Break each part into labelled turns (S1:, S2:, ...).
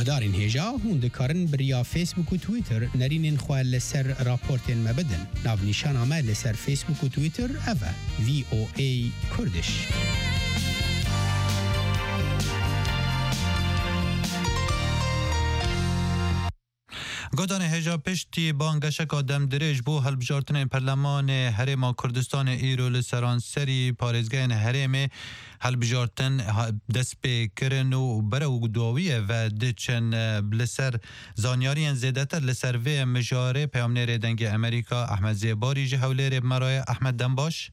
S1: هفدارین هیجا هون دکارن بریا فیسبوک و تویتر نرینین خواه لسر راپورتین مبدن ناو نیشان آمه لسر فیسبوک و تویتر اوه VOA کردش.
S2: گودان هجا پشتی بانگشک آدم دریج بو هلبجارتن پرلمان هرما کردستان ایرو لسران سری پارزگین هرم هلبجارتن دست به کرن و برو دواویه و دچن لسر زانیارین زیدتر لسر و مجاره پیامنیر دنگ امریکا احمد زیباری جهولیر مرای احمد دنباش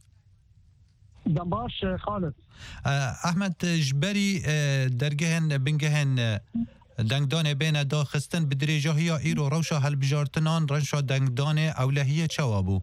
S3: خالد
S2: احمد جبری درگهن بنگهن دنگدان بین داخستن بدریجه ها ایرو روشا هلبجارتنان رنشا دنگدان اولهیه چوابو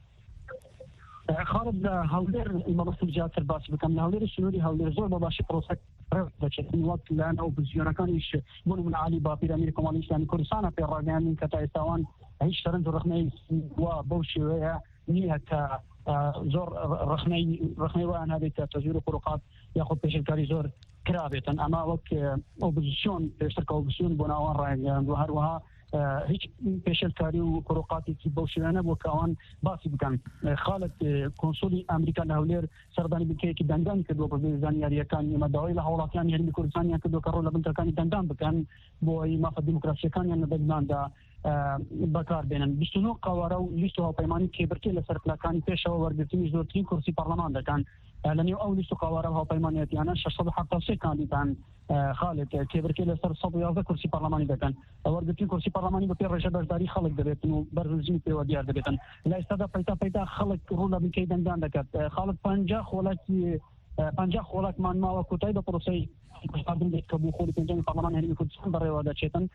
S3: خالد هولیر المرسل جات الباس بكم هولیر السنوري هولیر زور باباشي بروسك رفضت الوقت لان اوبوزيون كانش من علي بابير امريكا مال الاسلامي كردستان في الرجال كتايستوان هيش ترند رخني وبوشي ويا نيها زور رخني وان هذه تزوير خروقات ياخذ بيش الكاري زور كرابة أما وقت أوبوزيسيون بيشترك أوبوزيسيون بناوان رأي وهروها هيك بيشل كاري وكروقاتي كي بوشيانا وكوان باسي بكان خالد كونسولي أمريكا لهولير سرداني بكي كي دندان كدو بزاني ياريا كان مدعوي لهولات يعني هرمي كردستان كدو كرولا بنتا كان دندان بكان بوي ما في الديمقراطية كان يعني دندان دا بكار بينن بيشتنو قوارو ليستو بيماني كبرتي لسرقلا كان بيشا ورغتي زورتين كرسي برلمان ده كان لانه اول ليستو قوارو بيمانيتي انا 673 كان خالد كبرتي لسر 111 كرسي برلماني ده كان ورغتي كرسي برلماني بتر رشاد داري خلق دبيتنو برزني في وديار دبيتن لا استدا بيتا خلق رولا بكي دندان ده خالد پنجا خولاتي پنجا خولات من ما وكتاي ده بروسي قادم بيت كبو خولي پنجا برلمان هرمي كردستان بري ودا چيتن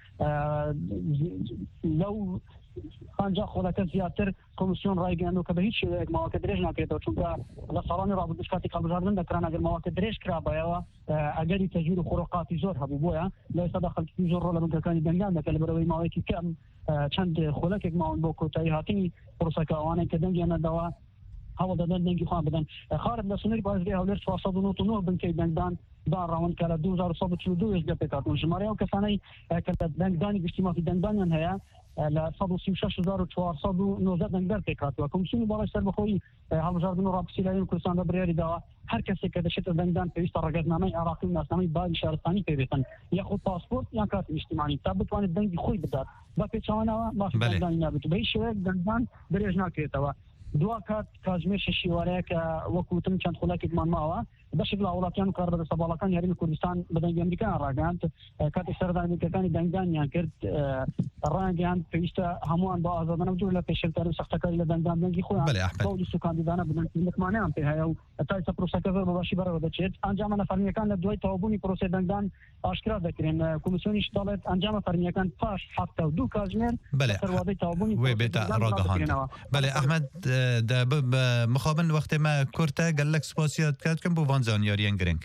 S3: لو پنجا خولات زیاتر کمیسیون رای گیرنده که به هیچ مواقع درج نکرده چون که لسران رابط دشکاتی قبل جاردن دکران اگر مواقع درج کرده اگر تجویر خروقاتی زور هبو بویا لا يتدخل في زور ولا من كان دنگان دکل بروی مواقع کم چند خولک یک ماون بو کوتای هاتی پروسه کاوانه که دنگان دوا هوا دادن دنگی خواه بدن خارج لسنوری بازگی هولر 499 بنکی دنگدان دار راون کلا 2142 از گپکاتون شماره او کسانی که دنگدانی گشتیما فی دنگدانیان هیا ل 166419 دنگدار پیکات و کمیسیون بالا سر بخوی هلبجاردن رابطی لایون کردستان دا بریاری دا هر کسی که دشت دنگدان پیوست رقدنامه عراقی و ناسنامه بعد شهرستانی پیوستن یا خود پاسپورت یا کارت اجتماعی تا بتوانید دنگی خوی بدار با پیچوانا باش دنگدانی نبود به هیچ وجه دنگدان بریج نکرده و دو کات کازمیر شیواره که وکوتن چند خلاک من ماوا بشکل اولاتیان کار به سبالکان یاری کردستان بدن امریکا راگاند کات سردان امریکانی دنگدان یا کرد راگاند پیست همون با آزادانه وجود لا پیشل تر سخت کاری دنگدان دنگی خو باودی سو کاندیدانا بدن مطمئنه ام په هیو تایسا پروسه کوي باشي بره ودا چیت انجام نفرمیکان دوی توبونی پروسه دنگدان آشکار دکرین کمیسیونش دولت انجام فرمیکان پاش حتی دو کازمیر سروادی توبونی
S2: و بتا راگهاند بله احمد ده مخابن وقت ما کرتا گلک سپاسیات کرد کم بو وانزان یاریان گرنگ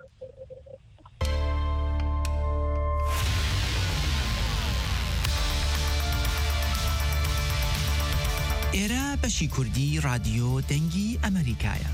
S4: ایرا بشی کردی رادیو دنگی امریکایا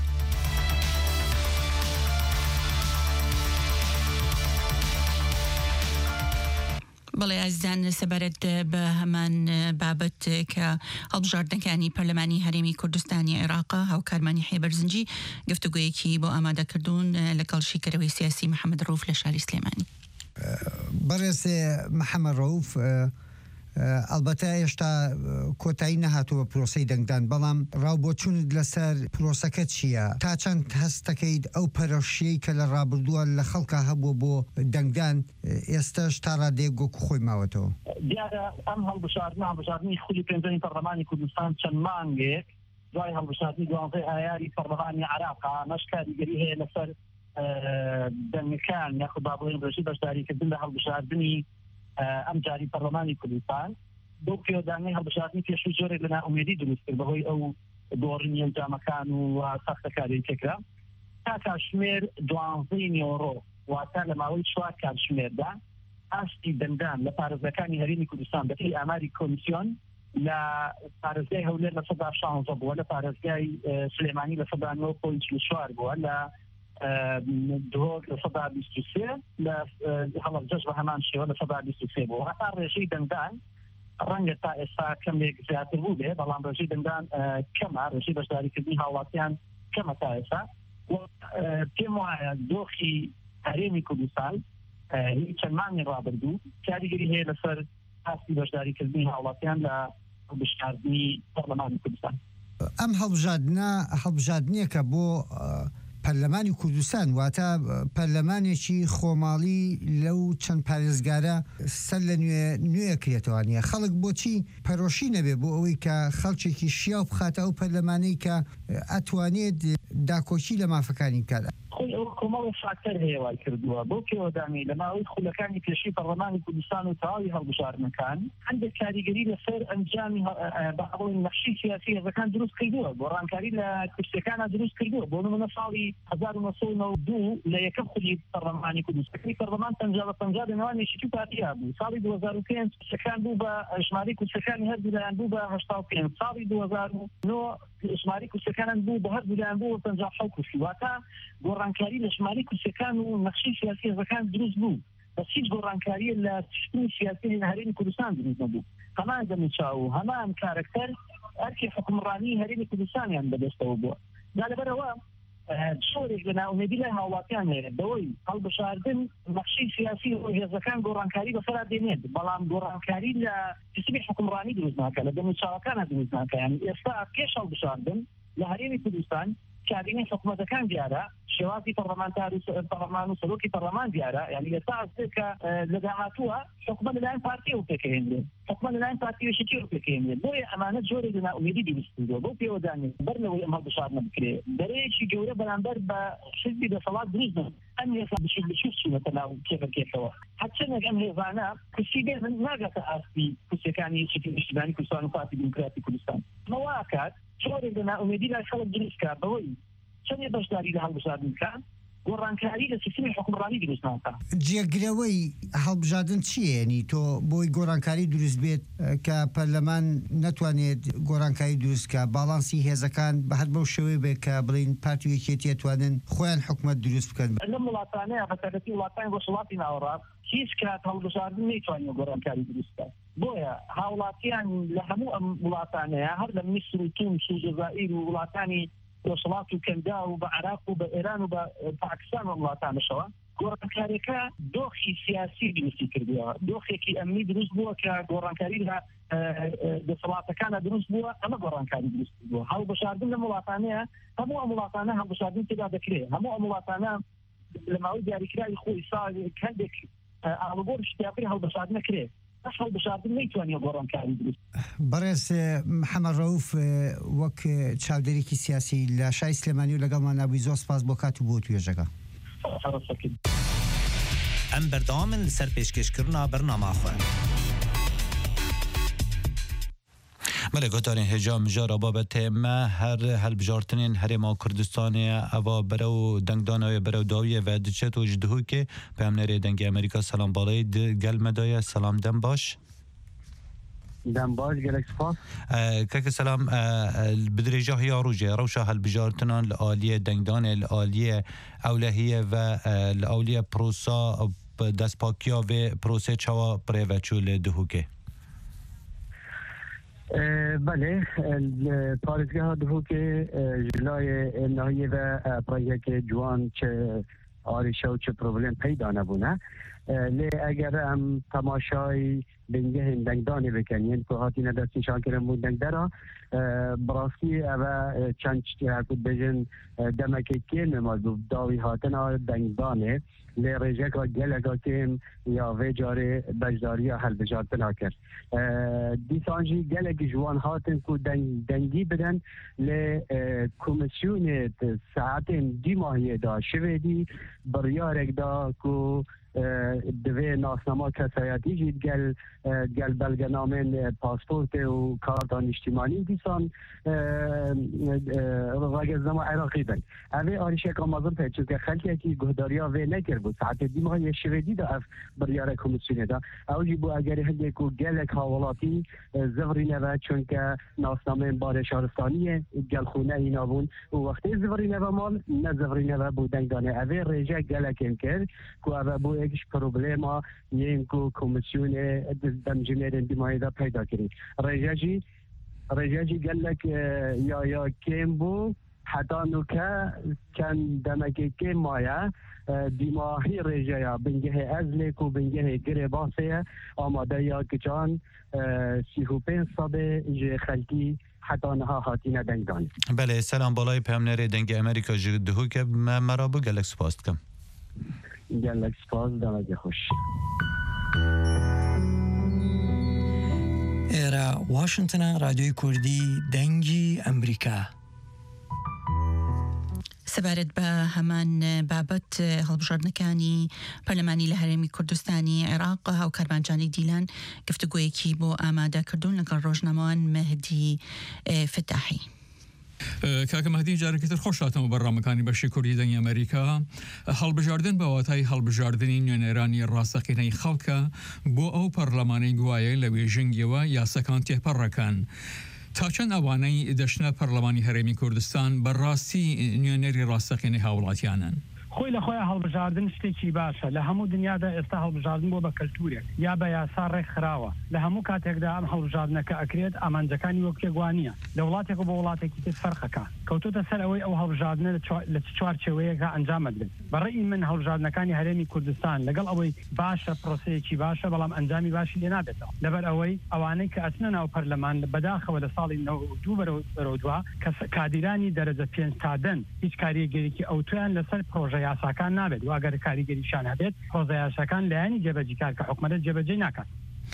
S5: بەڵێ ئازیزان سەبارەت بە هەمان بابەت کە هەڵبژاردنەکانی پەرلەمانی هەرێمی کوردستانی عێراق هاوکارمانی حێبەرزنجی گفتوگویەکی بۆ ئامادەکردوون لەگەڵ شیکەرەوەی سیاسی محەممەد ڕەوف لە شاری سلێمانی.
S6: بەڕێز محەممەد ڕەوف البته هێشتا کۆتایی نەهاتووە پرۆسەی دەنگدان بەڵام ڕاوبۆچوون لەسەر پرۆسەکە چییە تا چەند هەستەکەیت ئەو پەرەشیەی کە لە ڕابردووە لە خەڵکە هەبووە بۆ دەنگدان ئێستاش تا ڕادێک گۆک خۆی ماوەتەوە
S7: دیارە ئەم هەڵبژاردننی خولی پێنجەمی پەرلەمانی کوردستان چەند مانگێک دوای هەڵبژاردننی دوانزەی ئایاری پەرلەمانی عێراقا نەشکاریگەری هەیە لەسەر دەنگەکان یاخود با بڵێن ڕێژی بەشداریکردن لە هەڵبژاردننی ئەم جاری پەرلەمانی کوردستان بۆ پێوەدانەی هەڵبژاردننی پێشووی زۆرێک لە نائومێدی دروست کرد بەهۆی ئەو دۆڕنی ئەنجامەکان و سەختەکاری تێکرا تا کاتژمێر 12 نیۆڕۆ واتە لە ماوەی 4 کاتژمێردا ئاستی دەنگدان لە پارێزەکانی هەرێمی کوردستان بەپێی ئاماری کۆمیسیۆن لە پارێزگای هەولێر لە 16 بووە لە پارێزگای سلێمانی لە 9.4 بووە لە دوك لصدى بيستوسي لا هلا الجزء همان شيء ولا صدى بيستوسي بو حتى رجي دندان رنگ تا اسا كم زیاتر بوده بلان رجی دندان کم رجی بشداری کردنی هاوڵاتیان کەمە تا ئێستا پێم وایە دۆخی هەرێمی کوردستان چەند مانگی ڕابردوو کاریگەری هەیە لەسەر ئاستی بەشداریکردنی هاوڵاتیان لە بشکاردنی پەرلەمانی کوردستان
S6: ئەم هەڵبژاردنیەکە بۆ پەرلەمانی کوردستان واتە پەرلەمانێکی خۆماڵی لەو چەند پارێزگارە سەر لە نوێ کرێتەوانە خەڵک بۆچی پەرۆشی نەبێ بۆ ئەوەی کە خەڵکێکی شیاو بخاتە ئەو پەرلەمانەی کە ئەتوانێت داکۆچی لە مافەکانی بکات
S7: خۆی ئەو کۆمەڵی فاکتەر هەیە وای کردووە بۆ پێوەدامی لە ماوەی خولەکانی پێشی پەرلەمانی کوردستان و تەواوی هەڵبژاردنەکان هەندێک کاریگەری لەسەر ئەنجامی بەڵێن نەخشی سیاسی هێزەکان دروست کردووە بۆ ڕانکاری لە کورسیەکانە دروست کردووە بۆ نمونە ساڵی 1992 لە یەکەم خولی پەرلەمانی کوردستانی پەرلەمان 50 لەنێوانێکی پارتیا بوو ساڵی 2005 کورسەکان بوو بە ژمارەی کورسەکانی هەردوو لایەن بوو بە 85 ساڵی 2009 ژمارەی کورسەکانان بوو بە هەردوو لایەن بوو 57 کورسی واتە گۆڕانکاری لە ژمارەی کورسەکان و نەخشی سیاسی هێزەکان دروست بوو بەس هیچ گۆڕانکاریە لە تشتنی سیاسی لە هەرێمی کوردستان دروست نەبوو هەمان دەموچاو و هەمان کارکتەر ئەرکی حکومڕانی هەرێمی کوردستانیان بەدەستەوە بووە دا لەبەرەوە شۆرێک لە ناومێدی لای هاوڵاتیان هەیە بەوەی هەڵبژاردن نەخشەی سیاسی و هێزەکان گۆڕانکاری بەسەرا دێنێت بەڵام گۆڕانکاری لە سیستمی حکومڕانی دروست ناکە لە دەموچاوەکانە دروست ناکە یعنی ئێستا پێش هەڵبژاردن لە هەرێمی کوردستان کابینەی حکوومەتەکان دیارە شێوازی پەرلەمان و سەرۆکی پەرلەمان دیارە یعنی ئێستا کە لە داهاتووە حکوومەت لەلایەن پارتیە و پێکەهێنرێت حکوومەت لەلایەن پارتیەشێکی و پێکەهێنرێت بۆیە ئەمانە جۆرێک لە ناومێدی دروست کردووە بۆ پێوەدانی بەر لەوەی ئەم هەڵبژاردنە بکرێت دەرەیەکی گەورە بەرامبەر بە حزبی دەسەڵات دروست نەبوو ئەم هێزە بچووک چوونەتە ناو کێفەکێشەوە هەرچەندێک ئەم هێزانە کورسی بێزن ناگاتە ئاستی کورسیەکانی یەکێتی نیشتیمانی کوردستان و پارتی دیموکراتی کوردستان مەوا کات جۆرێک لە ناومێدی لای خەڵک دروستکە بەوەی چەندێ بەشداری لە هەڵبژاردنەکان گۆڕانکاری لە سیستمی حکومڕانی دروست ناکە
S6: جێگرەوەی هەڵبژاردن چییە تۆ بۆی گۆڕانکاری دروست بێت کە پەرلەمان نەتوانێت گۆڕانکاری دروستکە باڵانسی هێزەکان بە هەر بەو شێوەیە بێت کە بڵین پارتی و یەکێتی ئەتوانن خۆیان حکومەت دروست بکەن
S7: لەم وڵاتانەیە بەتایبەتی وڵاتانی بۆشەڵاتی ناوەڕاست هیچ کات هەڵبژاردن نەیتوانێت گۆڕانکاری دروست بکات بۆیە هاوڵاتیان لە هەموو ئەم وڵاتانەیە هەر لە میسر و تونس و جەزائیر و وڵاتانی وڵات و کەندا و بە عراق و بە ئێران و بە پاکستان و وڵاتانەشەوە گۆڕانکاریەکە دۆخی سیاسی دروستی کردووە دۆخێکی ئەمنی دروست بووە کە گۆڕانکاری لە دەسەڵاتەکانە دروست بووە ئەمە گۆڕانکاری دروست بووە هەڵبژاردن لە وڵاتانەیە هەموو ئەم وڵاتانە هەڵبژاردن تێدا دەکرێت هەموو ئەم وڵاتانە لە ماوەی دیاریکراوی خۆی ساڵی هەندێک ئاڵوگۆڕ شتیاپی هەڵبژاردن نەکرێت هەڵبژاردن نەیتوانێت گۆڕانکاری دروست
S6: بەڕێز محەممەد ڕەوف وەک چاودێرێکی سیاسی لە شای سلێمانی و لەگەڵمان نبووی زۆر سپاس بۆ کات و بۆ توێژەکە
S4: ئەم بەردەوامن لەسەر پێشکەشکردنا بەرنامەخۆ
S2: بله گوتارین هجام جارا بابت ما هر هەڵبژارتنین هەرێما کوردستانê ئەva bereu dengdanaya bereu dawiye ve diçet û ji dihûkê peyamnerê dengê Amerîka selam balayê di gel me daye selam dem baş
S8: دم باش gelek spas
S2: keke selam bi dirêja hiya rûjê rewşa هەڵبژارtinan li aliyê dengdanê li aliyê ewlehiye ve li ewliye prosa destpakiya vê prosê çawa birêveçû li dihûkê
S8: بله پارێزگەها دهۆکێ ژلای ناهیە و پڕێگەکێ جوان چه ئاریشە و چه پرۆبلێم پەیدا نەبوونە لێ ئەگەر ئەم تەماشای دەنگەهێن دەنگدانێ بکەن یەن کە هاتیینە دەستنیشانکردن بوو دەنگدەرە بڕاستی ئەوە چەند شتی هەکوت بێژن دەمەکەی کێن نەماز بوو داوی هاتنە دەنگدانێ لێ ڕێژێکا گەلێکا کێم یا vê carê bejdariya هەڵبژارتنا کرد دیسانجی gelekî ji wan hatin ku dengî bidin lê komisyonê saetên dî mahiyê da şivê dî biryarek da ku دوی ناسنما کسایتی جید گل بلگنامن پاسپورت و کارتان اجتماعی دیسان راگزنما عراقی بن اوه آریشه کامازم پیچو که خلقی که گهداریا و نکر بود ساعت دیما یه شویدی دا اف بریار کمیسیون دا اوجی بو اگر هنده کو گلک حوالاتی زوری نوه چون که ناسنامه بار شهرستانیه گل خونه اینا بون و وقتی زوری نوه مال نه زوری نوه بودن دانه اوه رجا گلک انکر که اوه بو ایکش پروبلیما یه کو کمیسیون دمجمیر اندیمایی دا پیدا کرد رجا جی گلک یا کم بو حتی نوکه کن دمکی کم مایا دیماهی رجایا بنگه ازلک و بنگه گره باسه آماده یا کچان 35 صد جه خلکی حتی نها هاتینه دنگدان.
S2: بله سلام بالای پیامنر دنگ امریکا جدهو که مرا بو گلک سپاس کم.
S8: گلک سپاس دمگه خوش.
S9: ایرا واشنطن رادیوی کردی دنگی امریکا.
S5: سەبارەت بە هەمان بابەت هەڵبژاردنەکانی پەرلەمانی لە هەرێمی کوردستانی عێراق هاوکاربانجانی دیلان گفتوگۆیەکی بۆ ئامادەکردوون لەگەڵ ڕۆژنامەوان مەهدی فتاحی.
S10: کاکە مەهدی جارێکتر خۆش هاتەوە بەڕامەکانی بەشی کوردی دەنگی ئەمریکا هەڵبژاردن بە واتای هەڵبژاردننی نوێنێرانی ڕاستەقینەی خەڵکە بۆ ئەو پەرلەمانەی گوایە لە وێژنگیەوە یاسەکان تێپەڕەکەن. تا چەند ئەوانەی دەشنە پەرلەمانی هەرێمی کوردستان بەڕاستی نوێنەری ڕاستەقینەی هاوڵاتیانن.
S3: خۆی لە خۆیان هەڵبژاردن شتێکی باشە لە هەموو دنیادا ئێستا هەڵبژاردن بۆ بە کەلتورێک یا بە یاسا ڕێکخراوە لە هەموو کاتێکدا ئەم هەڵبژاردنەکە ئەکرێت ئامانجەکانی وەک پێگوانیە لە وڵاتێک بۆ وڵاتێکی تر فەرقەکە کەوتوتە سەر ئەوەی ئەو هەڵبژاردنە لە چوارچێوەیەکە ئەنجامەدرێت بەڕێی من هەڵبژاردنەکانی هەرێمی کوردستان لەگەڵ ئەوەی باشە پرۆسەیەکی باشە بەڵام ئەنجامی باشی لێ نابێتەوە لەبەر ئەوەی ئەوانەی کە ئەچنە ناو پەرلەمان بەداخەوە لە ساڵی 92 بەرەو دوا کە کادیرانی دەرەجە 5 تادەن هیچ کاریگەریکی ئەوتۆیان لەسەر پرۆژە یاساکان نابێت واگەر کاریگەریشان هەبێت پرۆژە یاساکان لایەنی جێبەجی کار کە حکومەت جێبەجێ ناکات.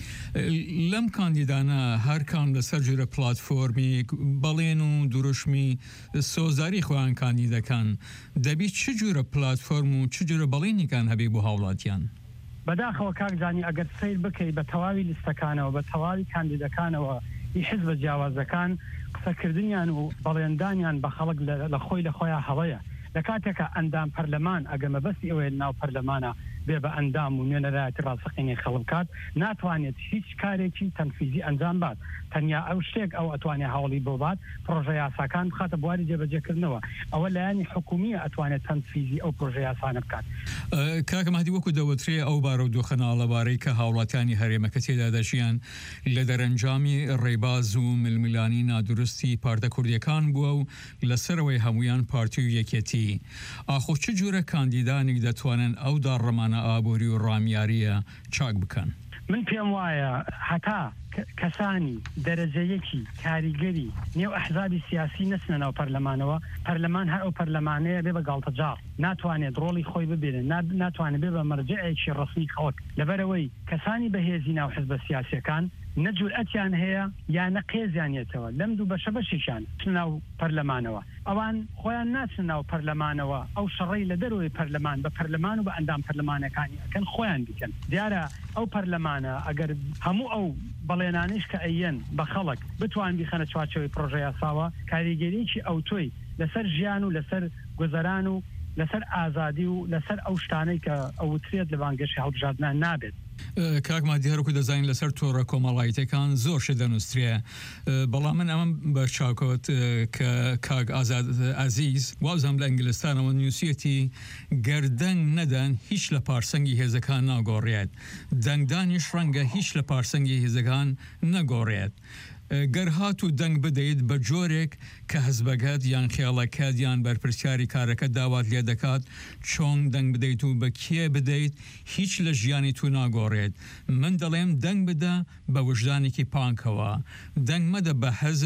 S10: لەم کاندیدانە هەرکان لەسەر جورە پلاتفۆرمی بەڵێن و دروشمی سۆزاری خۆیان کاندیدەکان دەبی چ جورە پلاتفۆرم و چ جورە بەڵێنیکان هەبێ بۆ هاوڵاتیان
S3: بەداخەوە کاکزانی ئەگەر سیر بکەی بە تەواوی لیستەکانەوە بە تەواوی کاندیدەکانەوە حیزبە جیاوازەکان قسەکردنیان و بەڵێندانیان بە خەڵک لە خۆیان هەڵەیە لە کاتێکە ئەندام پەرلەمان ئەگەمە بەستی ئەوەیە ناو پەرلەمانە بێ بە ئەندام و نوێنەرایەتی ڕاستەقینەی خەڵک بکات ناتوانێت هیچ کارێکی تەنفیزی ئەنجام بات تەنیا ئەو شتێک ئەو ئەتوانێت هەوڵی بۆ بات پرۆژە یاساکان بخاتە بواری جێبەجێکردنەوە ئەوە لایەنی حکومیە ئەتوانێت تەنفیزی ئەو پرۆژە یاسانە بکات.
S10: کاکە مەهدی وەکو دەوترێ ئەو بارە و دۆخەناڵەبارەی کە هاوڵاتیانی هەرێمەکە تێدا دەژیان لە دەرەنجامی ڕێباز و ململانی نادروستی پارتە کوردیەکان بووە و لەسەرەوەی هەمویان پارتی و یەکێتی ئاخۆ چ جورە کاندیدانێک دەتوانن ئەو داڕەمانە ئابووری و ڕامیاریە چاک بکەن؟
S3: من پێم وایە هەتا کەسانی دەرەجەیەکی کاریگەری نێو ئەحزابی سیاسی نەچنە ناو پەرلەمانەوە پەرلەمان هەر ئەو پەرلەمانەیە بێ بە گاڵتەجار ناتوانێت ڕۆڵی خۆی ببێنێت ناتوانێت بێ بە مەرجەیەکی ڕسمی خەڵک لەبەرەوەی کەسانی بەهێزی ناو حیزبە سیاسیەکان نە جورئەتیان هەیە یان نە قێزیانێتەوە لەم دوو بەشە بەشیشان ناو پەرلەمانەوە ئەوان خۆیان ناچن ناو پەرلەمانەوە ئەو شەڕەی لە دەروی پەرلەمان بە پەرلەمان و بە ئەندام پەرلەمانەکانی ئەکەن خۆیان بکەن دیارە ئەو پەرلەمانە ئەگەر هەموو ئەو بەڵێنانیش کە ئەیەن بە خەڵک بتوان بیخەنە چوارچەوەی پرۆژە یاساوە کاریگەریکی ئەو تۆی لەسەر ژیان و لەسەر گوزەران و لەسەر ئازادی و لەسەر ئەو شتانەی کە ئەوترێت لە بانگەشی هەڵبژاردنان نابێت.
S10: کاک مادی هەروکو دەزانین لەسەر تۆڕە کۆمەڵایەتەکان زۆرش دەنووسرێ بەڵام من ئەمەم بە چاکۆت کە کاک ئازاد عەزیز وازم لە ئینگلستانەوە نووسیەتی گەردەنگ نەدەن هیچ لە پارسەنگی هێزەکان ناگۆڕێت دەنگدانیش ڕەنگە هیچ لە پارسەنگی هێزەکان نەگۆڕێت گەر هات و دەنگ بدەیت بە جۆرێک کە هەزبەکەت یان خێڵەکەت یان بەرپرسیاری کارەکە داوات لێ دەکات چۆن دەنگ بدەیت و بە کێ بدەیت هیچ لە ژیانی تو ناگۆڕێت من دەڵێم دەنگ بدە بە وجدانێکی پانکەوە دەنگ مەدە بە حەزب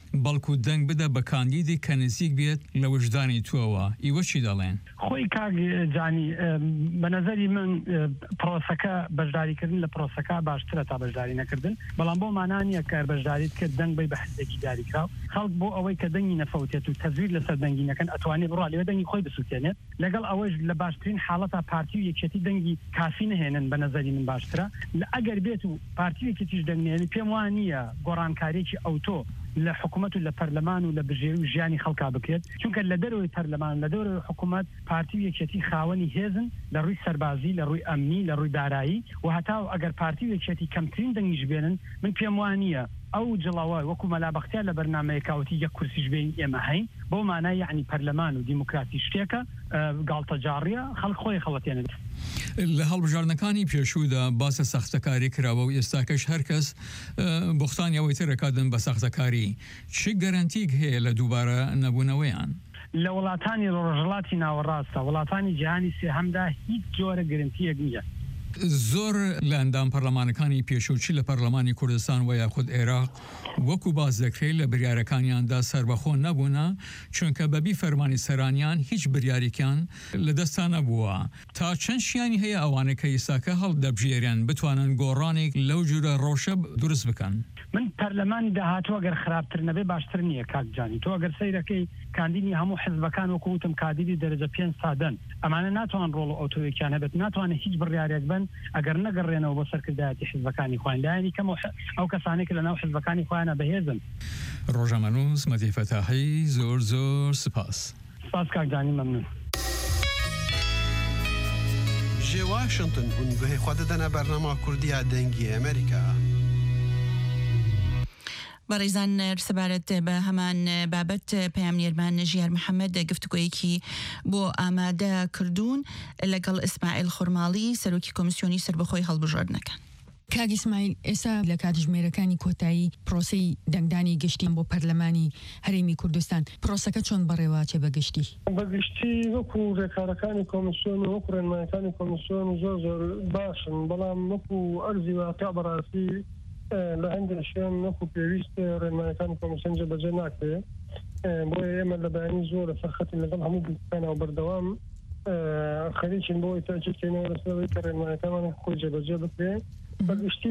S10: بەڵکو دەنگ بدە بە کاندیدی کە نزیک بێت لە وجدانی توەوە ئیوە چی دەڵێن
S3: خۆی کاک جانی بە نظری من پرۆسەکە بەشداریکردن لە پرۆسەکە باشترە تا بەشداری نەکردن بەڵام بۆ مانانیە کار بەشداریت کرد دەنگ بی بە حزبێکی داریکراو خەڵک بۆ ئەوەی کە دەنگی نەفەوتێت و تەزویر لەسەر دەنگی نەکەن ئەتوانێت بڕوا لێوە دەنگی خۆی بسووتێنێت لەگەڵ ئەوەش لە باشترین حاڵەتە پارتی و یەکێتی دەنگی کافی نهێنن بە نظری من باشترە ئەگەر بێت و پارتی یەکێتیش دەنگێنی پێم وانە گۆڕانکارێکی ئەوتۆ لە حکوومەت و لە پەرلەمان و لە بژێوی و ژیانی خەڵکا بکرێت چونکە لە دەرەوەی پەرلەمان لە دەرەوەی حکوومەت پارتی و یەکێتی خاوەنی هێزن لە ڕووی سەربازی لە ڕووی ئەمنی لە ڕووی دارایی و هەتاو ئەگەر پارتی و یەکێتی کەمترین دەنگیش بێنن من پێم وانە ئەو جڵاوە وەکو مەلابەختیار لە بەرنامەیە کاوتی یەک کورسیش بین ئێمە هەین بۆ مانای یعنی پەرلەمان و دیموکراتی شتێکە گاڵتەجاڕیە خەڵک خۆی خەڵەتێنێت
S10: لە هەڵبژاردنەکانی پێشوودا باسە سەختەکاری کراوە و ئێستاکەش هەرکەس بوختانی ئەوەی ترەکاتن بە سەختەکاری چی گەرانتیک هەیە لە دووبارە نەبوونەوەیان
S3: لە وڵاتانی ڕۆژهەڵاتی ناوەڕاستە وڵاتانی جیهانی سێهەمدا هیچ جۆرە گرنتیەک نییە
S10: زۆر لە ئەندام پەرلەمانەکانی پێشوچی لە پەرلەمانی کوردستان و یاخود عێراق وەکو باز دەکرێت لە بریارەکانیاندا سربەخۆ نەبوونا چونکە بەبی فەرمانی سەرانیان هیچ بریارێکیان لە دەستان نەبووە تا چەند شیانی هەیە ئەوانە کە ئێستاکە هەڵدەبژێریان بتوانن گۆڕانێک لەو جورە ڕۆشە دروست بکەن
S3: من پەرلەمانی داهاتوە گەر خراپتر نەبێ باشتر نییە کاکجانی تۆ ئەگەر سەیرەکەی کاندیدی هەموو حزبەکان وەکوتم کاندیدی دەرەجە 5 سادەن ئەمانە ناتوان ڕۆڵ ئۆتۆیەکیان هەبێت ناتوانێت هیچ بڕیارێک بن ئەگەر نەگەڕێنەوە بۆ سەرکردایەتی حزبەکانی خۆیان لایەنی کەم ئەو کەسانێک لە ناو حزبەکانی خۆیانە بەهێزن
S10: ڕۆژەمەنووس مەتی فەتاحی زۆر سپاس
S3: کاکجانی مەمنون
S11: جێ واشنگتن هون گوهی خوا دەدەنە بەرنامە کوردیە دەنگی ئەمریکا
S5: بەڕێزان سەبارەت بە هەمان بابەت پەیامنێرمان ژیار محەممەد گفتگویەکی بۆ ئامادە کردوون لەگەڵ ئیسماعیل خورماڵی سەرۆکی کۆمیسیۆنی سربەخۆی هەڵبژاردنەکان.
S12: کاک ئیسماعیل ئێستا لە کاتژمێرەکانی کۆتایی پرۆسەی دەنگدانی گشتین بۆ پەرلەمانی هەرێمی کوردستان پرۆسەکە چۆن بەڕێواچێ بەگشتی
S13: بەگشتی وەکو ڕێکارەکانی کۆمیسیۆن و وەکو ڕێنمایەکانی کۆمیسیۆن زۆر باشن بەڵام وەکو ئەرزی واقع بەڕاستی لە هەندێک شوێن وەکو پێویست ڕێنمایەکانی کۆمیسیۆن جێبەجێ ناکرێت بۆیە ئێمە لە بەیانی زۆر سەرخەتی لەگەڵ هەموو بکانەوە بەردەوام خەریکین بۆی تاکیدکردنەوە لەسەرەوەی کە ڕێنمایەکانمان خۆی جێبەجێ بکرێت بەگشتی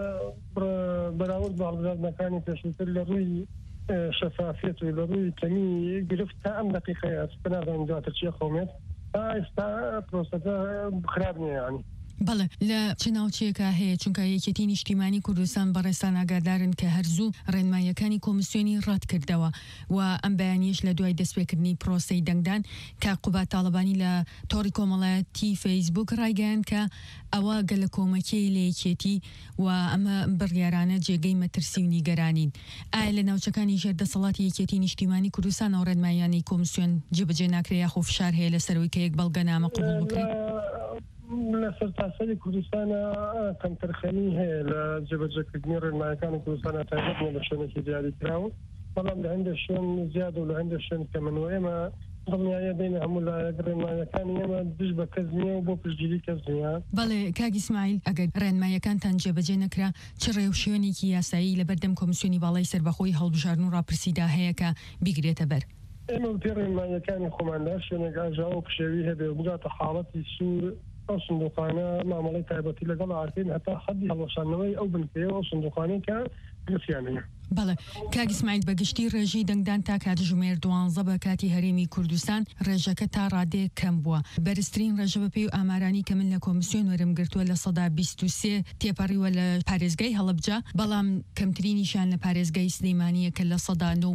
S13: بەراورد بە هەڵبژاردنەکانی پێشووتر لە ڕووی شەفافیەت و لە ڕووی کەمی گرفت تا ئەم دقیقەیە نازانم دواتر چیە خۆمێت تا ئێستا پرۆسەکە خراب نییە یانی
S12: بەڵێ لە چ ناوچەیەکە هەیە چونکە یەکێتی نیشتیمانی کوردستان بەڕێستان ئاگادارن کە هەرزوو ڕێنمایەکانی کۆمیسیۆنی ڕەت کردەوە و ئەم بەیانیش لە دوای دەستپێکردنی پرۆسەی دەنگدان کە قوبات تاڵبانی لە تۆڕی کۆمەڵایەتی فەیسبوک ڕایگەیان کە ئەوە گەلە کۆمەکەی لە یەکێتی و ئەمە بڕیارانە جێگەی مەترسی و نیگەرانین. ئایا لە ناوچەکانی ژێر دەسەڵاتی یەکێتی نیشتیمانی کوردستان ئەو ڕێنمایانی کۆمیسیۆن جێبەجێ ناکرێت یاخۆ فشار هەیە لەسەرەوەی کە یەک بەڵگەنامە قبوڵ بکرێت؟
S13: لە سەرتاسەری کوردستانە کەمترخەنی هەیە لە جێبەجێکردنی ڕێنمایەکانی کوردستانە تایبەت بە شوێنێکی دیاری کراوە بەڵام لە هەندێک شوێن زیاد و لە هەندێک شوێن کەمەوە ئێمە دڵنیایە دێنە هەموو لایەک ڕێنمایەکانی ئێمە دش بە کەس نییە و بۆ پشتگیری کەس نییە.
S12: بەڵێ کاک ئیسماعیل ئەگەر ڕێنمایەکانتان جێبەجێ نەکرا چ ڕێو شوێنێکی یاسایی لە بەردەم کۆمیسیۆنی باڵای سەربەخۆی هەڵبژاردن و ڕاپرسیدا هەیە کە بیگرێتە بەر؟
S13: ئێمە پێ ڕێنمایەکانی خۆماندار شوێنێک ئاژاوە و پشێوی هەبێ بگاتە حاڵەتی سوور ئەو سندوقانە مامەڵەی تایبەتی لەگەڵ ئاکەین هەتا حەدی هەڵەشانەوەی ئەو بنکەیە ئەو سندوقانەی کە گرفیانەیە.
S12: بەڵێ کاک ئیسماعیل بەگشتی ڕێژەی دەنگدان تا کاتژمێر 12 بە کاتی هەرێمی کوردستان ڕێژەکە تا ڕادێ کەم بووە. بەرزترین ڕێژە بەپێی و ئامارانی کە من لە کۆمیسیۆن وەرم گرتووە لە 23 تێپەڕیوە لە پارێزگای هەڵەبجە بەڵام کەمترینیشان لە پارێزگای سلەیمانیە کە لە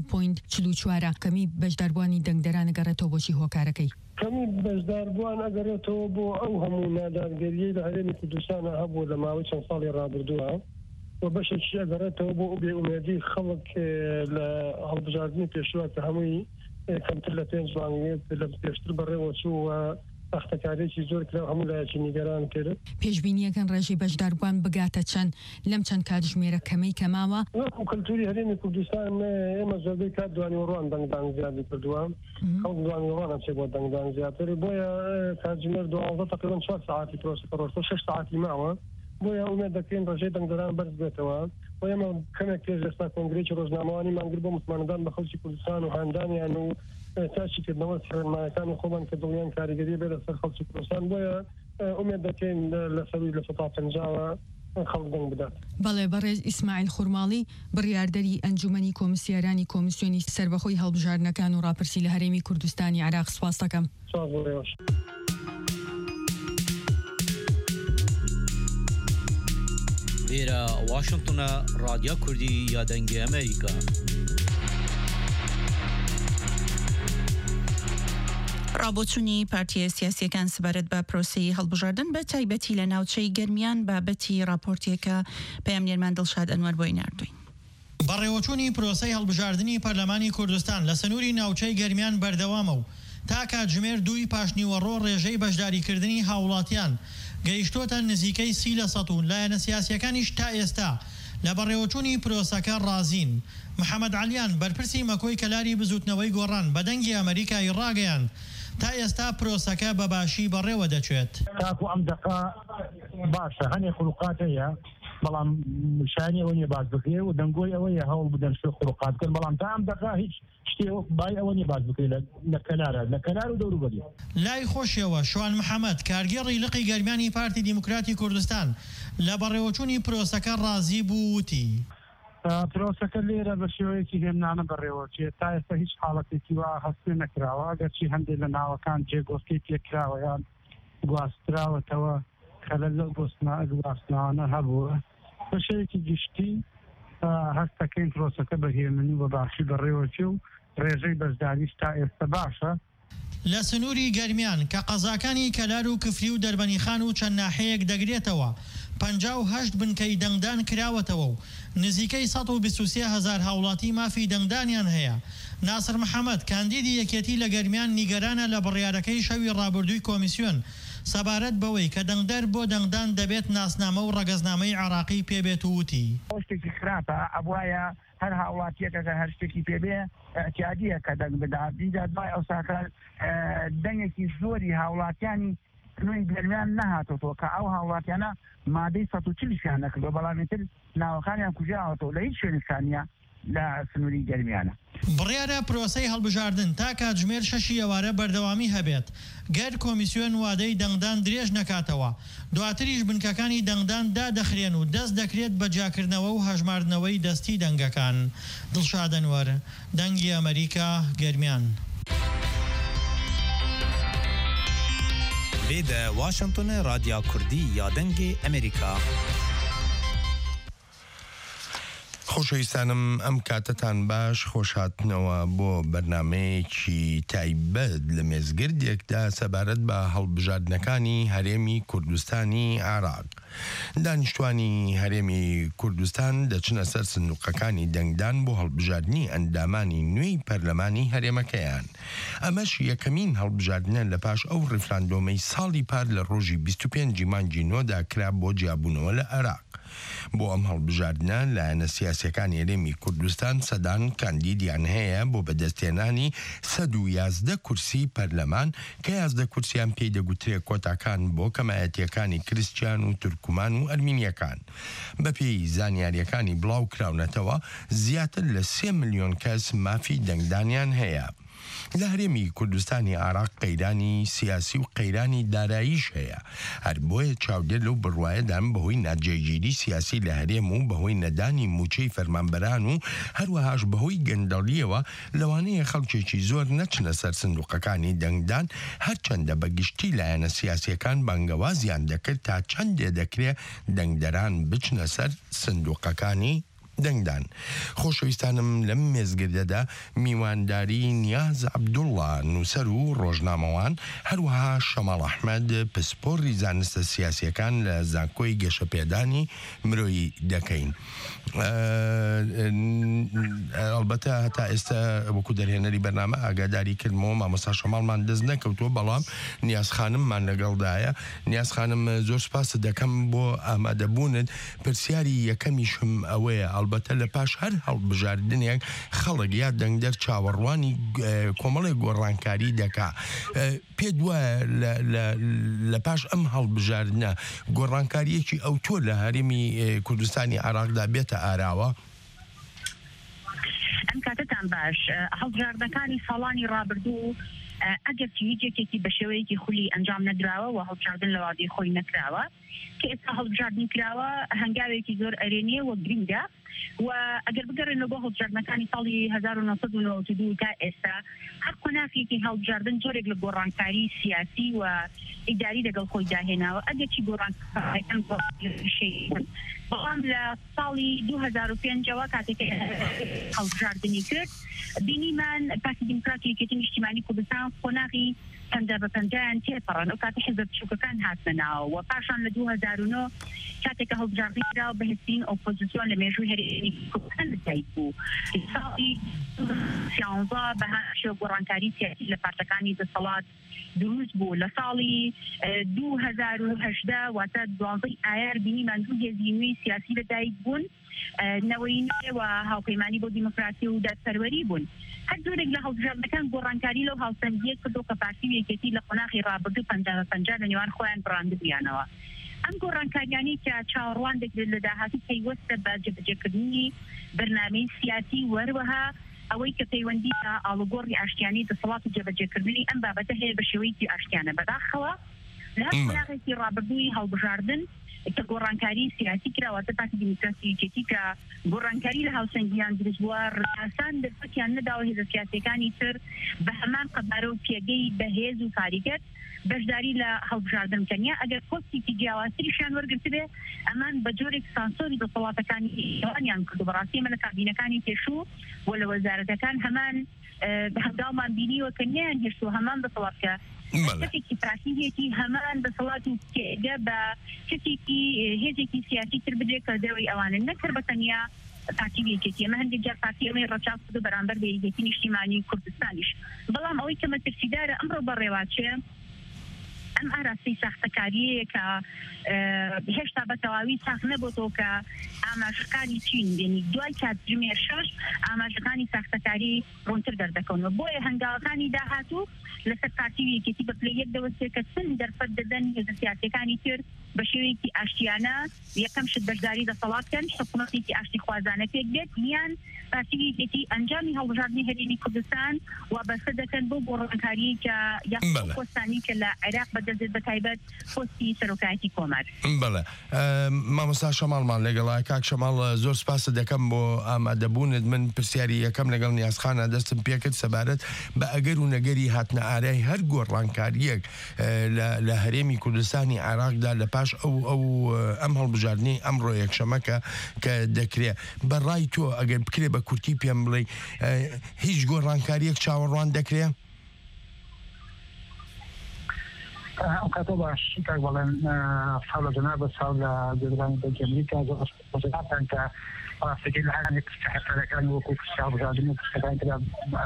S12: 9.44 کەمی بەشداربووانی دەنگدەران ئەگەڕێتەوە بۆچی هۆکارەکەی.
S13: کەمی بەشداربووان ئەگەرێتەوە بۆ ئەو هەموو نادارگەریەی لە هەرێمی کوردستانە هەبوو لە ماوەی چەند ساڵی ڕابردووە و بەشێکی ئەگەڕێتەوە بۆ بێئومێدی خەڵک لە هەڵبژاردننی پێشوە کە هەمووی کەمتر لە 5 مانگێت لە پێشتر بەڕێوە چووە تەختەکارێکی زۆر کرا هەموو لایەکی نیگەران کرد.
S12: پێشبینیەکەن ڕێژەی بەشداربووان بگاتە چەند لەم چەند کاتژمێرە کەمەی کەماوە؟
S13: وەکو کەلتوری هەرێمی کوردستان ئێمە زۆربەی کات دوانیوەڕوان دەنگدان زیادی کردووە خەڵک دوانیوەڕوانە چێ بۆ دەنگدان زیاتر بۆیە کاتژمێر 12 تقریباً 4 ساعتی پرۆسەکە ڕۆژتە 6 ساعتی ماوە بۆیە ئومێد دەکەین ڕێژەی دەنگدەران بەرز بێتەوە و ئێمە کەمێک پێش ئێستا کۆنگرێکی ڕۆژنامەوانی مانگر بۆ متمانەدان بە خەڵکی کوردستان و هاندانیان و تاچیکردنەوە سەرمایەکانی خۆمان کە دڵیان کاریگەری بێ لەسەر خەڵکی کوردستان بۆیە ئومێد دەکەین لەسەروی لە 150 خەڵک دەنگ بدات.
S12: بەڵێ بەڕێز ئیسماعیل خوورماڵی بڕیاردەری ئەنجومەنی کۆمسیارانی کۆمیسیۆنی سەربەخۆی هەڵبژاردنەکان و ڕاپرسی لە هەرێمی کوردستانی عراق سپاس دەکەم.
S14: لێرە واشنگتنە رادیۆ کوردی یا دەنگی ئەمریکا.
S5: ڕابۆچوونی پارتیە سیاسیەکان سەبارەت بە پرۆسەی هەڵبژاردن بە تایبەتی لە ناوچەی گەرمیان بابەتی راپۆرتێکە پەیامنێرمان دڵشاد ئەنوەر بۆی ناردوین.
S15: بەڕێوەچوونی پرۆسەی هەڵبژاردننی پەرلەمانی کوردستان لە سنووری ناوچەی گەرمیان بەردەوامە و تا کاتژمێر 2 پاشنیوەڕۆ ڕێژەی بەشداریکردنی هاوڵاتیان گەیشتۆتە نزیکەی 30% لایەنە سیاسیەکانیش تا ئێستا لە بەڕێوەچوونی پرۆسەکە ڕازین. محەممەد علیان بەرپرسی مەکۆی کەلاری بزوتنەوەی گۆڕان بە دەنگی ئەمریکای ڕاگەیان تا ئێستا پرۆسەکە بەباشی بەڕێوە دەچێت.
S7: تاکو ئەم دقا باشە هەنێ خروقات هەیە بەڵام شانی ئەوە نیە باز بکرێ و دەنگۆی ئەوەیە هەوڵ بدەن خروقات بکەن بەڵام تا ئەم دقا هیچ شتێ بای ئەوە نیە باز بکرێت لە کەنار و دەوروبەری.
S15: لای خۆشیەوە شوان محەممەد کارگێڕی لقی گەرمیانی پارتی دیموکراتی کوردستان لە بەڕێوەچوونی پرۆسەکە ڕازی بوو وتی.
S16: پرۆسەکە لێرە بە شێوەیەکی هێمنانە بەڕێوەچێت تا ئێستا هیچ حاڵەتێکی وا هەستێ نەکراوە ئەگەرچی هەندێک لە ناوەکان جێگۆستەی پێکراوە یان گواستراوەتەوە خەلەل لەو گواستناوانە هەبووە بە شێوەیەکی گشتی هەستەکەین پرۆسەکە بە هێمنی و بەباشی بەڕێوەچێ و ڕێژەی بەشداریش تا ئێستا باشە.
S15: لە سنووری گەرمیان کە قەزاکانی کەلار و کفری و دەربەنیخان و چەند ناحەیەک دەگرێتەوە 58 بنکەی دەنگدان کراوەتەوە و نزیکەی 123,000 هاوڵاتی مافی دەنگدانیان هەیە. ناسر محەممەد کاندیدی یەکێتی لە گەرمیان نیگەرانە لە بڕیارەکەی شەوی ڕابردووی کۆمیسیۆن سەبارەت بەوەی کە دەنگدەر بۆ دەنگدان دەبێت ناسنامە و ڕەگەزنامەی عراقی پێبێت و وتی.
S17: شتێکی خراپە ئەوایە هەر هاوڵاتیەکە هەر شتێکی پێبێ احتیادیە کە دەنگ بدات دیجا دوای ئەو ساکە دەنگێکی زۆری هاوڵاتیانی نوێی گەرمیان نەهاتۆتەوە کە ئەو هاوڵاتیانە مادەی 140 نەکردو بەڵامێتر ناوەکانیان کوژاوەتەوە لە هیچ شوێنستانیا لە سنووری گەرمیانە.
S15: بڕیارە پرۆسەی هەڵبژاردن تا کاتژمێر 6 ئێوارە بەردەوامی هەبێت گەر کۆمیسیۆن وادەی دەنگدان درێژ نەکاتەوە دواتریش بنکەکانی دەنگدان دادەخرێن و دەست دەکرێت بە جاکردنەوە و هەژماردنەوەی دەستی دەنگەکان. دڵشاد ئەنوەر دەنگی ئەمریکا گەرمیان.
S4: لێدە واشنگتن رادیۆ کوردی یا دەنگی ئەمریکا.
S18: خۆشەویستانم ئەم کاتتان باش خۆشهاتنەوە بۆ بەرنامەیەکی تایبەت لە مێزگردێکدا سەبارەت بە هەڵبژاردنەکانی هەرێمی کوردستانی عراق. دانیشتوانی هەرێمی کوردستان دەچنە سەر سندوقەکانی دەنگدان بۆ هەڵبژاردننی ئەندامانی نوێی پەرلەمانی هەرێمەکەیان. ئەمەش یەکەمین هەڵبژاردنە لە پاش ئەو ڕیفراندۆمەی ساڵی پار لە ڕۆژی 25 مانگی نۆدا کرا بۆ جیابوونەوە لە عێراق. بۆ ئەم هەڵبژاردنە لایەنە سیاسیەکانی هەرێمی کوردستان سەدان کاندیدیان هەیە بۆ بەدەستێنانی 111 کورسی پەرلەمان کە 11 کورسیان پێی دەگوترێت کۆتاکان بۆ کەمایەتیەکانی کریسچیان و تورکمان و ئەرمینیەکان. بەپێی زانیاریەکانی بڵاو کراونەتەوە زیاتر لە 3 ملیۆن کەس مافی دەنگدانیان هەیە. لە هەرێمی کوردستانی عراق قەیرانی سیاسی و قەیرانی داراییش هەیە. هەر بۆیە چاودێر لەو بڕوایەدان بەهۆی ناجێگیری سیاسی لە هەرێم و بەهۆی نەدانی موچەی فەرمانبەران و هەروەهاش بەهۆی گەندەڵیەوە لەوانەیە خەڵکێکی زۆر نەچنە سەر سندوقەکانی دەنگدان هەرچەندە بەگشتی لایەنە سیاسیەکان بانگەوازیان دەکرد تا چەندێ دەکرێت دەنگدەران بچنە سەر سندوقەکانی دەنگدان. خۆشەویستانم لەم مێزگردەدا میوانداری نیاز عەبدوڵڵا نووسەر و ڕۆژنامەوان هەروەها شەماڵ ئەحمەد پسپۆڕی زانستە سیاسیەکان لە زانکۆی گەشەپێدانی مرۆیی دەکەین. ئەلبەتە هەتا ئێستا وەکو دەرهێنەری بەرنامە ئاگاداری کردمەوە مامۆستا شەماڵمان دەست نەکەوتووە بەڵام نیاز خانممان لەگەڵدایە. نیاز خانم زۆر سپاس دەکەم بۆ ئامادەبوونت. پرسیاری یەکەمیشم ئەوەیە ئەلبەتە لە پاش هەر هەڵبژاردنێک خەڵک یا دەنگدەر چاوەڕوانی کۆمەڵی گۆڕانکاری دەکا پێ وایە لە پاش ئەم هەڵبژاردنە گۆڕانکاریەکی ئەو تۆ لە هەرێمی کوردستانی عێراقدا بێتە ئاراوە؟
S19: ئەم کاتتان باش هەڵبژاردنەکانی ساڵانی ڕابردوو ئەگەر هیچێکێکی بە شێوەیەکی خولی ئەنجام نەدراوە و هەڵبژاردن لە وادەی خۆی نەکراوە کە ئێستا هەڵبژاردنی کراوە هەنگاوێکی زۆر ئەرێنیە و گرنگە و ئەگەر بگەڕێنەوە بۆ هەڵبژاردنەکانی ساڵی 1992 تا ئێستا هەر قۆنافێکی هەڵبژاردن جۆرێک لە گۆڕانکاری سیاسی و ئیداری لەگەڵ خۆی داهێناوە ئەگەرچی گۆڕانکاریەکان بەڵام لە ساڵی 2005ەوە کاتێک هەڵبژاردنی کرد بینیمان پارتی دیموکراتی یەکێتی نیشتیمانی کوردستان قۆناغی 50% تێپەڕن ئەو کاتی حیزب بچووکەکان هاتنەوە و پاشان لە 2009 کاتێکە هەڵبژاردنی کراوە بەهێزترین ئۆپۆزیسیۆن لە مێژووی هەرێمی کوردستان لەدایک بوو ساڵی 2011 بەهاشێ گۆڕانکاری سیاسی لە پارتەکانی دەسەڵات دروست بوو لە ساڵی 2018 واتە 12 ئایار بینیمان دوو هێزی نوێی سیاسی لەدایک بوون نەوەی نوێ و هاوپەیمانی بۆ دیموکراسی و دادپەروەری بوون هەر جۆرێک لە هەڵبژاردنەکان گۆڕانکاری لەو هاوسەنگیە کردو کە پارتی یەکێتی لە قۆناغی ڕابردوو 50 لە نێوان خۆیان بڕاندبیانەوە ئەم گۆڕانکاریانی کە چاوەڕوان دەکرێت لە داهاتی پەیوەستە بە جێبەجێکردنی بەرنامەی سیاسی وەروەها ئەوەی کە پەیوەندی بە ئاڵوگۆڕی ئاشتیانی دەسەڵات و جێبەجێکردنی ئەم بابەتە هەیە بە شێوەیەکی ئاشتیانە بەداخەوە لە قۆناغێکی ڕابردووی هەڵبژاردن کە گۆڕانکاری سیاسی کراوەتە پارتی دیموکراسی یەکێتی کە گۆڕانکاری لە هاوسەنگیان دروست بووە ڕاستان دەستیان نەداوە هێزە سیاسیەکانی تر بە هەمان قەبارە و پێگەی بەهێز و کاریگەر بەشداری لە هەڵبژاردن بکەنیا ئەگەر پۆستێکی جیاوازتریشیان وەرگرتبێ ئەمان بە جۆرێک سانسۆری دەسەڵاتەکانی ئێوانیان کردو بەڕاستی ئەمە لە کابینەکانی پێشوو و لە وەزارەتەکان هەمان هەمداومان بینیوە کە نیان هێشتووە هەمان دەسەڵاتکە کەسێکی پراسیهێتی هەمان دەسەڵات و تێگە بە کەسێکی هێزێکی سیاسی تر بدرێت کە دەوەی ئەوانە نەکرد بە تەنیا پارتی یەکێتی ئەمە هەندێک جار پارتی ئەمەی ڕەچاو کرد بەرامبەر بە یەکێتی نیشتیمانی کوردستانیش بەڵام ئەوەی کە مەترسیدارە ئەمڕۆ بەڕێواچێ ئەم ئاراستەی ساختەکاریەیە کە هێشتا بە تەواوی ساخت نەبووەوە کە ئاماژەکانی چین بێنی دوای کاتژمێر 6 ئاماژەکانی ساختەکاری ڕوونتر دەردەکەونەوە بۆیە هەنگاوەکانی داهاتوو لەسەر پارتی یەکێتی بە پلەیەک دەوەستێت کە چەند دەرفەت دەدەن هێزە سیاسیەکانی تر بە شێوەیەکی ئاشتیانە یەکەم شت بەشداری دەسەڵاتکەن حکوومەتێکی ئاشتی خوازانە پێک بێت یان پارتی یەکێتی ئەنجامی هەڵبژاردنی هەرێمی کوردستان و بەسەر دەکەن بۆ گۆڕانکاری کە یاخود پۆستانی کە لە عێراق بەدەست بە تایبەت پۆستی سەرۆکایەتی کۆمار
S18: بەڵێ مامۆستا شەماڵمان لەگەڵای کاک شەماڵ زۆر سپاسە دەکەم بۆ ئامادەبوونت من پرسیاری یەکەم لەگەڵ نیازخانە دەستم پێکرد سەبارەت بە ئەگەر و نەگەری هاتنە ئارای هەر گۆڕانکاریەک لە هەرێمی کوردستانی عێراقدا لە پاش ئەم هەڵبژاردنی ئەمڕۆ یەکشەمەکە کە دەکرێت بەڕای تۆ ئەگەر بکرێ بە کورتی پێم بڵێ هیچ گۆڕانکاریەک چاوەڕوان دەکرێت؟
S16: ئەو کاتۆ باش کاک بەڵێن ساڵە جەناب بە ساڵ لە گوێرانی بەنکی ئەمریکا زۆر بەجێهاتان کە ڕاستەکەی لە هەرێک کشتەکانی وەکو کشتی هەڵبژاردن و کشتەکانی ترا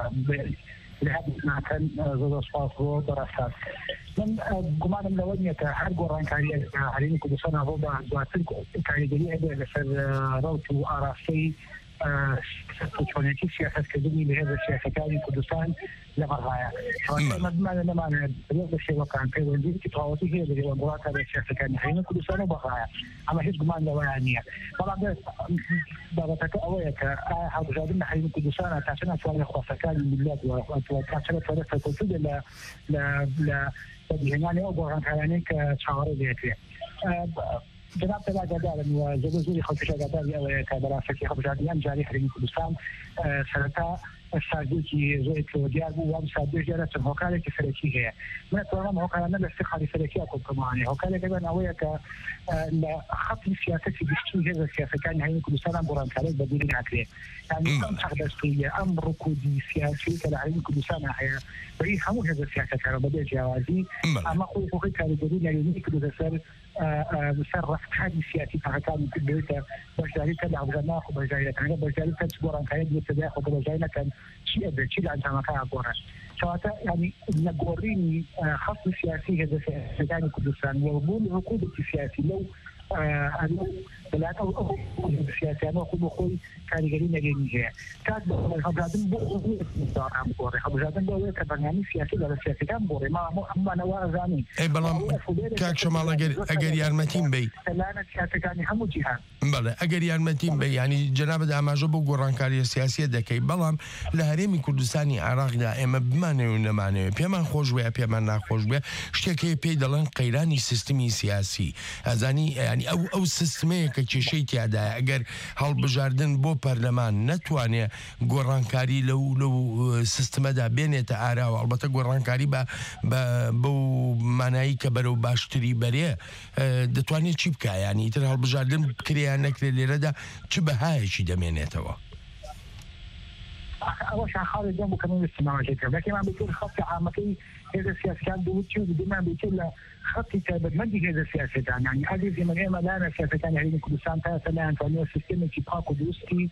S16: ناکەن زۆر سپاس بۆ بەڕاستان من گومانم لەوە نییە کە هەر گۆڕانکاریەک هەرێمی کوردستان بۆ بە دواتر کاریگەری هەبێ لەسەر ڕەوت و ئاراستەی چۆنێتی سیاسەتکردنی لە هێزە سیاسەکانی کوردستان لە بەڕایە مەدمانە نەمانێت لە شێوەکان پەیوەندی تەواوەتی هەیە لە وڵاتە سیاسەکانی هەرێمی کوردستان و بەڕایە ئەمە هیچ گومان لەوەیان نییە بەڵام بابەتەکە ئەوەیە کە ئایا هەڵبژاردن لە هەرێمی کوردستانە تاچە ناتوانێت خواستەکانی میلەت تاچە لە تەرەفەکەوتوو لە بەدیهێنانی ئەو گۆڕانکارانەی کە چاوەڕێ دێتێ جناب تەلاگەدارن و زۆر زۆری خەڵکیش ئاگاداری ئەوەیە کە بەڕاستەکەی هەڵبژاردنی ئەم جارەی هەرێمی کوردستان سەرەتا سازێکی زۆری دیار بوو وام سادێژ دیارە چەند هۆکارێکی سەرەکی هەیە من توانم هۆکارانە لە استقالی سەرەکیە کۆکەمانێ هۆکارێک بێن ئەوەیە کە لە خەڵکی سیاسەتی گشتی هێزە سیاسەکانی هەرێمی کوردستان گۆڕانکاریێک بەدیری ناکرێت یعنی ئەم حەقدەستویە ئەم ڕکودی سیاسی کە لە هەرێمی کوردستان هەیە بەی هەموو هێزە سیاسەتکارە بەبێ جیاوازی ئەمە خۆی کاریگەری لایەنی کردو لەسەر سەر ڕفتاری سیاسی پاکستانی بێتە بەشداریکە لە هەڵبژاردنەوە خۆ بەشداریەکانەکە بەشداریکە چ گۆڕانکاریەک بێتە خۆ بەشداری نەکەن چی ئەبێت چی لە ئەنجامەکە ئاگۆڕن کەواتە ینی نەگۆڕینی خەڵکی سیاسی هێزە سیاسەکانی کوردستان و بوون حکومەتی سیاسی لەو
S7: بلات او سياسه ما خو خوي كاريغري نجيه كاد هبادن بو عم بوري هبادن بو كبرنامج سياسي ولا سياسي كان بوري ما انا وازاني
S18: اي بلام كاك شمال اگر يارمتين بي
S7: لا سياسه كان هم جهه
S18: بله اگر يارمتين بي يعني جناب داماجو بو گورانکاری سیاسی دکي بلام لهريمي كردستاني عراق دا اما بمعنى ونمعنى بيمان خوش ويا بيمان ناخوش ويا شتكي بي دلن قيراني سيستمي سياسي ازاني يعني او سيستمي كشيء تيادا اگر هەڵبژاردن بۆ پەرلەمان نەتوانێ گۆڕانکاری لەو سیستمەدا بێنێتە ئاراوە ئەڵبەتە گۆڕانکاری بەو مانایی کە بەرەو باشتری بەرێ دەتوانێت چی بکە یانی تر هەڵبژاردن بکریان نەکرێت لێرەدا چ بەهایەکی دەمێنێتەوە
S7: أول شيء خارج جنبه كمان الاجتماعي كده لكن ما بيصير خط عامة هذا السياسي كان دوتشي ودما بيصير خط تابد ما دي هذا السياسي يعني هذه زي ما لا أنا سياسي كان يعني كل سنة ثلاثة أنتونيو سيستم اللي باكو دوستي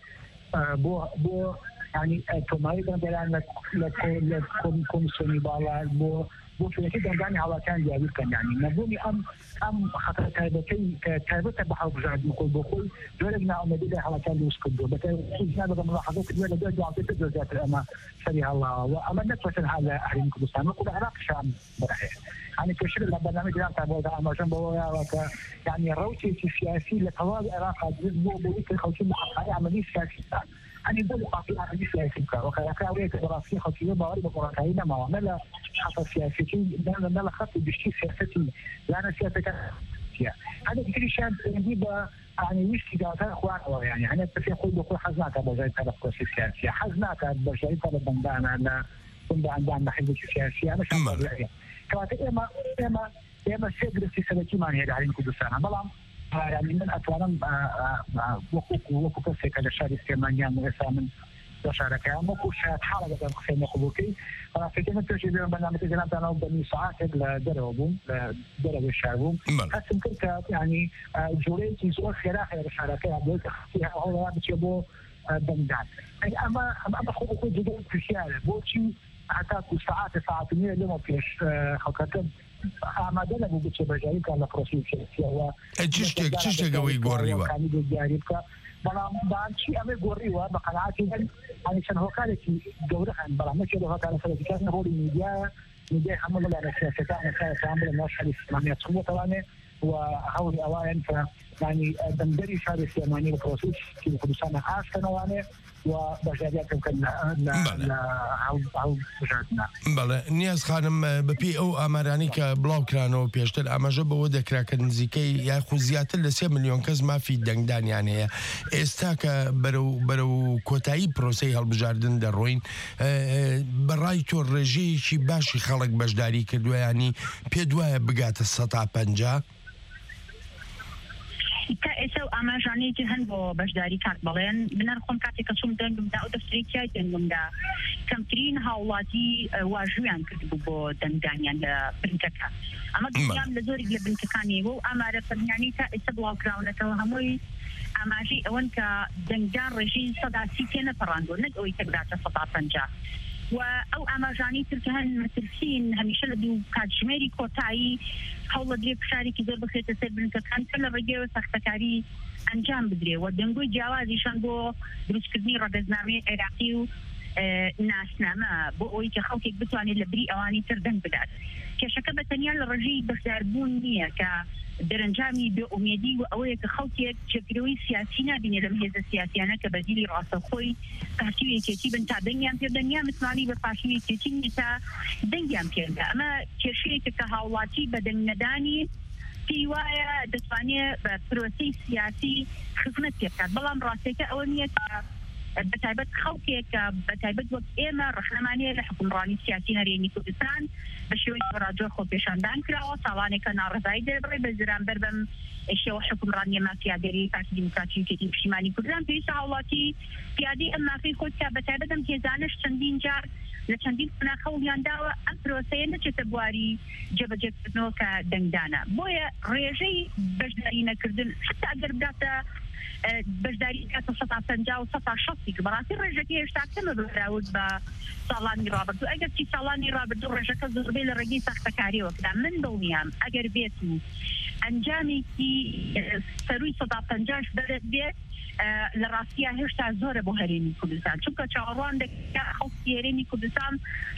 S7: بو يعني توماي ده يعني لكم كوميسيوني بالا بو في كده يعني على كان جاي كان يعني نبوني أم خطر تابت بحاول جاد نقول بقول جربنا أن نبدأ على كان يسكتوا بس إحنا بدنا ملاحظات كده ده عم تبدأ ذات أما سريع الله وأما نتوسل على أهل كردستان نقول عراق شام برحيل يعني كشر البرنامج ده تابع أما جنب يعني الروتي السياسي لقضاء العراق بوليك الخوتي محققة عملية سياسية أنا بقول قاطع عملية سياسية وكذا ويا دراسية خوتية بارد بقرانكاينا ما عمل حتى سياسي لا خط بشيء سياسي لأن سياسة هذا كل شيء يجيب يعني وش كذا أخوان يعني أنا بقول بقول حزناك بجاي طرف سياسي حزناك بجاي طرف بندانا كنا عندنا حزب سياسي أنا شايف يعني كمان إما سيدرس سنتي ما هي على كردستان بلام يعني من أتوانم وقوق سكة الشارع استعمالية من مشاركة مو شات حالة كان خفيف مخبوكي أنا فكرت تجي بين برنامج جناب أنا وبني ساعات لدربهم الشعبهم حسن كنت يعني جوريتي زور خلاف المشاركة عبود فيها هو بتجيبوا بندان أما خبوكي جدا في الشارع بوتشي حتى ساعات مية لما فيش خكتب آماده نبود چه بجایی که لفروسی سیاسی و
S18: چشته گوی گوری و
S7: کامی دیاری که بلام دانچی امر گوری و بقناعتی من يعني شنو كان في دورهم بلا ما كده كان في كان هو الميديا حمل على سياسة كان عامل النشر الإسلامية صمود طبعا وهول أوائل يعني دمدري شارع الإسلامي الكروسيس في كردستان عاش كانوا وبجاريات يمكن أو بجارتنا.
S18: بله نیاز خانم بپی او آمارانی که بلاو کرانو پیشتر آماجه به وده کرا که نزیکی یا خوزیات لسه میلیون کس ما فی دنگدان یعنی استا که برو کوتایی پروسی هالبجاردن در روین برای تو رژی چی باشی خلق بجداری کردو یعنی پیدوه بگات السطح پنجا
S19: كأسو أما جاني جهن بو بجداري كات بلين بنرخون كاتي كسوم دنگم دا ودفتريكيا دنگم دا كمترين هاولاتي واجوان كتبو بو دنگانيان لبنتكا أما قيام لزوري لبنتكاني هو أما رفن يعني كأسو بلاو كراونة هموي أما جي أون كدنگان رجي صدا سيتين فراندو ندقوي تقداتا صدا فنجا أو أما جاني تركهن مترسين هميشه لدو كاجميري كوتاي حول دري بشاري كي زور بخيت سير بنتكان كل رجيو سختكاري أنجام بدري ودنگوي جوازي شنبو دروسكردني ردزنامي عراقي ناسنامه بۆ ئەوەی کە خەڵکێک بتوانێت لە بری ئەوانی تر دەنگ بدات کێشەکە بەتەنیا لە ڕێژەی بەشداربوون نییە کە دەرەنجامی بێئومێدی و ئەوەیە کە خەڵکێک جێگرەوەی سیاسی نابینێ لەم هێزە سیاسیانە کە بەدیلی ڕاستەخۆی پارتی و یەکێتی بن تا دەنگیان پێ دەنگیان متمانی بە پارتی و یەکێتی نیە تا دەنگیان پێدا ئەمە کێشەیەکە کە هاوڵاتی بە دەنگ نەدانی پێی وایە دەتوانێت بە پرۆسەی سیاسی خزمەت پێ بکات بەڵام ڕاستیەکە ئەوە نییە کە بتعبد خوكيك بتعبد وقت إما رحمانية لحكمراني سياسي هريني كردستان بشوي براجو خو بيشاندان كراو صواني كان رضاي دربري بزران بربم الشيء حكمرانية ما في عدري بارتي ديمقراطي كتير بشمالي كردستان في ساولاتي في عدي أما في خود بتعبد أم كيزانش تندين جار لە چەندین خوناخەڵیانداوە ئەم پرۆسەیە نەچێتە بواری جێبەجێکردنەوە کە دەنگدانە بۆیە ڕێژەی بەشداری نەکردن حتا ئەگەر بداتە بەشداری کاتە 150 و 160 کە بەڕاستی ڕێژەکە هێشتا کەمە بەراورد بە ساڵانی ڕابردوو ئەگەر چی ساڵانی ڕابردوو ڕێژەکە زۆربەی لە ڕێگەی ساختەکاریەوەکدا من دڵنیام ئەگەر بێت و ئەنجامێکی سەروی 150 بێت لە ڕاستیە هێشتا زۆرە بۆ هەرێمی کوردستان چونکە چاوەڕوان دەکات خەڵکی هەرێمی کوردستان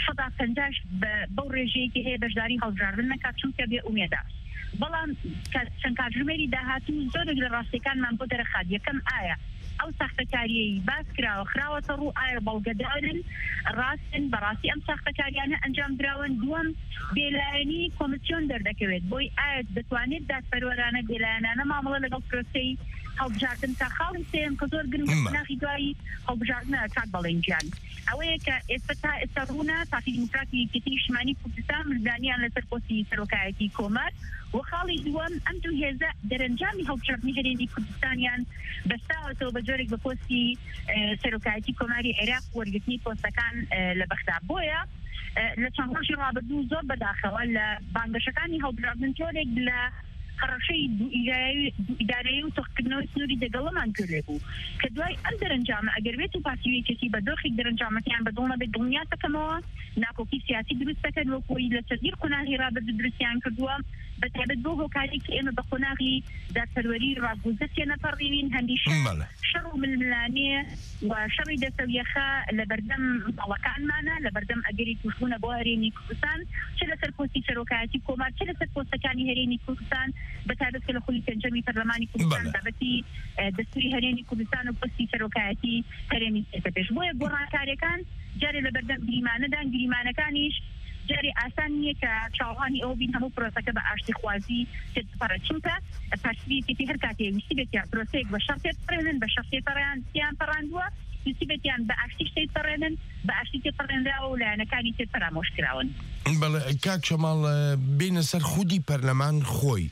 S19: 150 بەو ڕێژەیەکی هەیە بەشداری هەڵبژاردن نەکات چونکە بێ ئومێدە بەڵام چەند کاتژمێری داهاتوو زۆرێک لە ڕاستیەکانمان بۆ دەرەخات یەکەم ئایا ئەو ساختەکاریەی باس کراوە خراوەتە ڕوو ئایا بەڵگەدارن ڕاستن بەڕاستی ئەم ساختەکاریانە ئەنجام دراون دووەم بێلایەنی کۆمسیۆن دەردەکەوێت بۆی ئایا دەتوانێت دادپەروەرانە بێلایەنانە مامەڵە لەگەڵ پرۆسەی هەڵبژاردن تا خاڵی سێم کە زۆر گرنگە ناخی دوایی هەڵبژاردنە کات بەڵێنجیان ئەوەیە کە ئێستا ڕوونە پارتی دیموکراتی یەکێتی نیشتیمانی کوردستان مردانیان لەسەر پۆستی سەرۆکایەتی کۆمەڵ و خاڵی دووەم ئەم دوو هێزە دەرەنجامی هەڵبژاردنی هەرێمی کوردستانیان بەستاوەتەوە بە جۆرێک بە پۆستی سەرۆکایەتی کۆماری عێراق وەرگرتنی پۆستەکان لە بەخدا بۆیە لە چەند ڕۆژی ڕابردوو زۆر بەداخەوە لە بانگەشەکانی هەڵبژاردن جۆرێک لە هەڕەشەی ئیدارەیە و تۆقکردنەوەی سنووری دەگەڵەمان کردێ بوو کە دوای ئەم دەرەنجامە ئەگەر بێت و پارتیویەکێتی بە دۆخی دەرەنجامەکەیان بەدڵمە بێت دڵنیا دەکەمەوە ناکۆکی سیاسی دروست دەکەن وەکوی لە چەندین قۆناغی ڕابردوو دروستیان کردووە بەتایبەت بۆ هۆکاری کە ئێمە بە قۆناغی دادپەروەری ڕاگوزە تێنەپەڕیوین هەندی شەڕ و ململانێ و شەڕی دەسەویەخە لە بەردەم ماڵەکانمانە لە بەردەم ئەگەری توشبوونە بۆ هەرێمی کوردستان چ لەسەر پۆستی سەرۆکایەتی کۆمار چ لەسەر پۆستەکانی هەرێمی کوردستان بەتایبەت کە لە خۆی پێنجەمی پەرلەمانی کوردستان بابەتی دەستوری هەرێمی کوردستان و پۆستی سەرۆکایەتی هەرێمی پێش بۆیە گۆڕانکاریەکان جارێ لە بەردەم گریمانەدان گریمانەکانیش جارێ ئاسان نییە کە چاوانی ئەو بین هەموو پرۆسەکە بە ئاشتی خوازی تێپەڕە چونکە پارتیەکێتی هەر کاتێ ویستی بێتیان پرۆسەیەک بە شەڕ تێپەڕێنن بە شەڕ تێپەڕیان پەڕاندووە ویستی بێتیان بە ئاشتی تێپەڕێنن بە ئاشتی تێپەڕێنراوە و لایەنەکانی تێپەرامۆش کراون
S18: بەڵێ کاک شەماڵ بینە سەر خودی پەرلەمان خۆی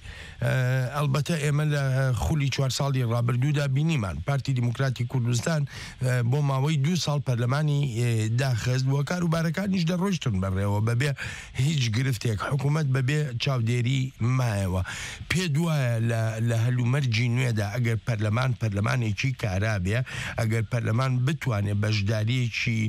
S18: ئەلبەتە ئێمە لە خولی 4 ساڵی ڕابردوودا بینیمان پارتی دیموکراتی کوردستان بۆ ماوەی 2 ساڵ پەرلەمانی داخست بووە کاروبارەکانیش دەڕۆشتن بەڕێوە بەبێ هیچ گرفتێک حکوومەت بەبێ چاودێری مایەوە پێ دوایە لە هەلومەرجی نوێدا ئەگەر پەرلەمانێکی کارابێ ئەگەر پەرلەمان بتوانێت بەشداریەکی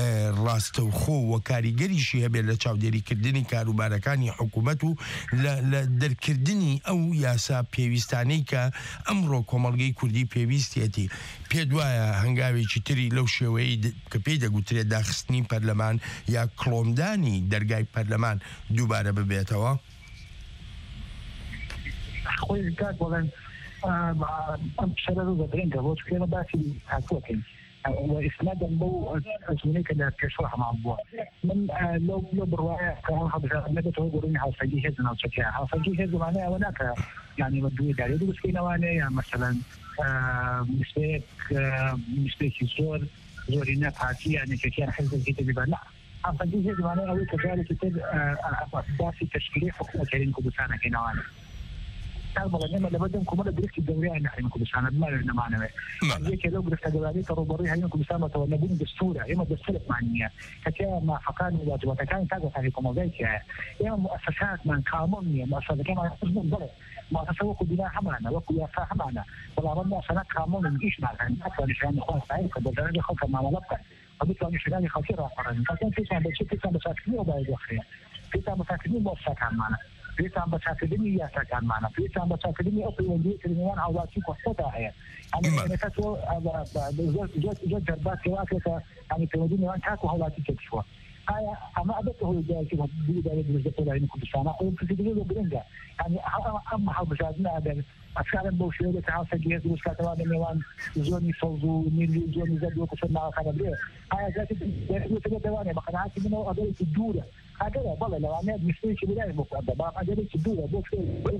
S18: ڕاستەوخۆ و کاریگەریشی هەبێت لە چاودێریکردنی کاروبارەکانی حکوومەت و لە دەرکردنی ئەو یاسا پێویستانەی کە ئەمڕۆ کۆمەڵگەی کوردی پێویستێتی پێ دوایە هەنگاوێکی تری لەو شێوەیە کە پێی دەگوترێت داخستنی پەرلەمان یا کڵۆمدانی دەرگای پەرلەمان دووبارە ببێتەوە
S7: خۆی کات بڵێن ئەم شەرە ڕوو بەدرێنگە بۆ چکێنە باسی هاتووەکەین وإسنادا بو أزمنيك اللي كشوها مع أبوه من لو برواية كمان حضر نبت هو قروني حوصلي هزنا وشكيها حوصلي هزنا معناها وناك يعني مدوي داري بس فينا وانا مثلا مشترك زور الناس حاسية يعني كان حزب الكتاب يبقى لا حوصلي هزنا معناها أول كذلك كتاب أساسي تشكيلي حكومة كريم كبسانة كنا وانا طالبا لما لبدهم كمان درست الدورية إن إحنا نكون بسانة ما لنا معنا ذيك لو درست الدورية تروبريها يمكن بسانة تولدون بالصورة إما بالسلف معنية كتير ما فقان واجبات كان كذا فيكم وذيك إما مؤسسات من قانونية مؤسسات كمان تزبط ضرب مؤسسة وكو بناء حمانا وكو يافا حمانا ولا ربنا سنة قانون إيش معنا أكثر نشان خاص عينك بالدرجة خاصة مع ملقا وبالتالي نشان خاصير أفراد فكان في سنة بشيء في سنة مساكنين وبايد أخرين في سنة مساكنين مؤسسات عمانا بيتام بتاكدني يا سكان معنا بيتام بتاكدني أصل ودي كلمات عواتي قصتها هي أنا كتو زوج جربات كواكة يعني توديني وان تاكو عواتي كتشوا هاي أما أبته جاي كذا بيجي ده يدرس ده يعني كل سنة أقول في كده بيرجع يعني أما حب جادنا هذا أفعالا بوشية تعرف جهاز دروس كاتبان الميوان زوني صوزو ميلي زوني زادو كسرنا على خنا بيه هاي ذات يتجد دواني بقناعات منه أقول في الدورة هكذا والله لو أنا مشتري في بداية مقدمة ما أقدر الدورة بوكس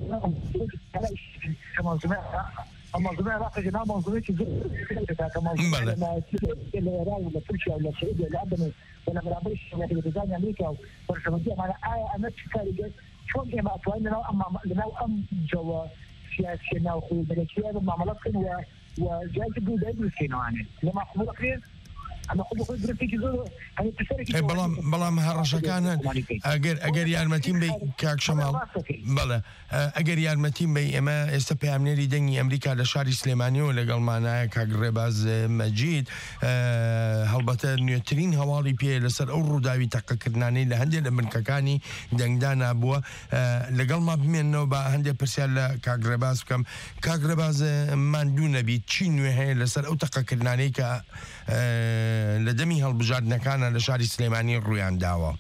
S7: منظومة راقة جناح منظومة كمنظومة الإيران ولا تركيا ولا السعودية ولا عندنا ولا برابرش ولا تلفزيون أمريكا والشمالية معنا أنا تكاري شون إما أتواننا لنا أم جوا سياسينا وخو ملكية ومعاملاتنا وجاي تقول ده يدرسينه يعني لما أخبر أخير ئەمە خۆ بەخۆی گرفتێکی زۆر
S18: بەڵام هەڕەشەکانە ئەگەر یارمەتیم بی کاک شەماڵ بەڵێ ئەگەر یارمەتیم بی ئێمە ئێستا پامنێری دەنگی ئەمریکا لە شاری سلێمانیەوە لەگەڵمانایە کاک ڕێباز مەجید هەڵبەتە نوێترین هەواڵی پێ لەسەر ئەو ڕووداوی تەقەکردنانەی لە هەندێک لە بنکەکانی دەنگدانا بووە لەگەڵ ما بمێنەوە بە هەندێک پرسیار لە کاک ڕێباز بکەم کاک ڕێباز ماندوو نەبی چی نوێ هەیە لەسەر ئەو تەقەکردنانەی کە لە دەمی هەڵبژاردنەکانە لە شاری سلێمانی ڕوویان داوە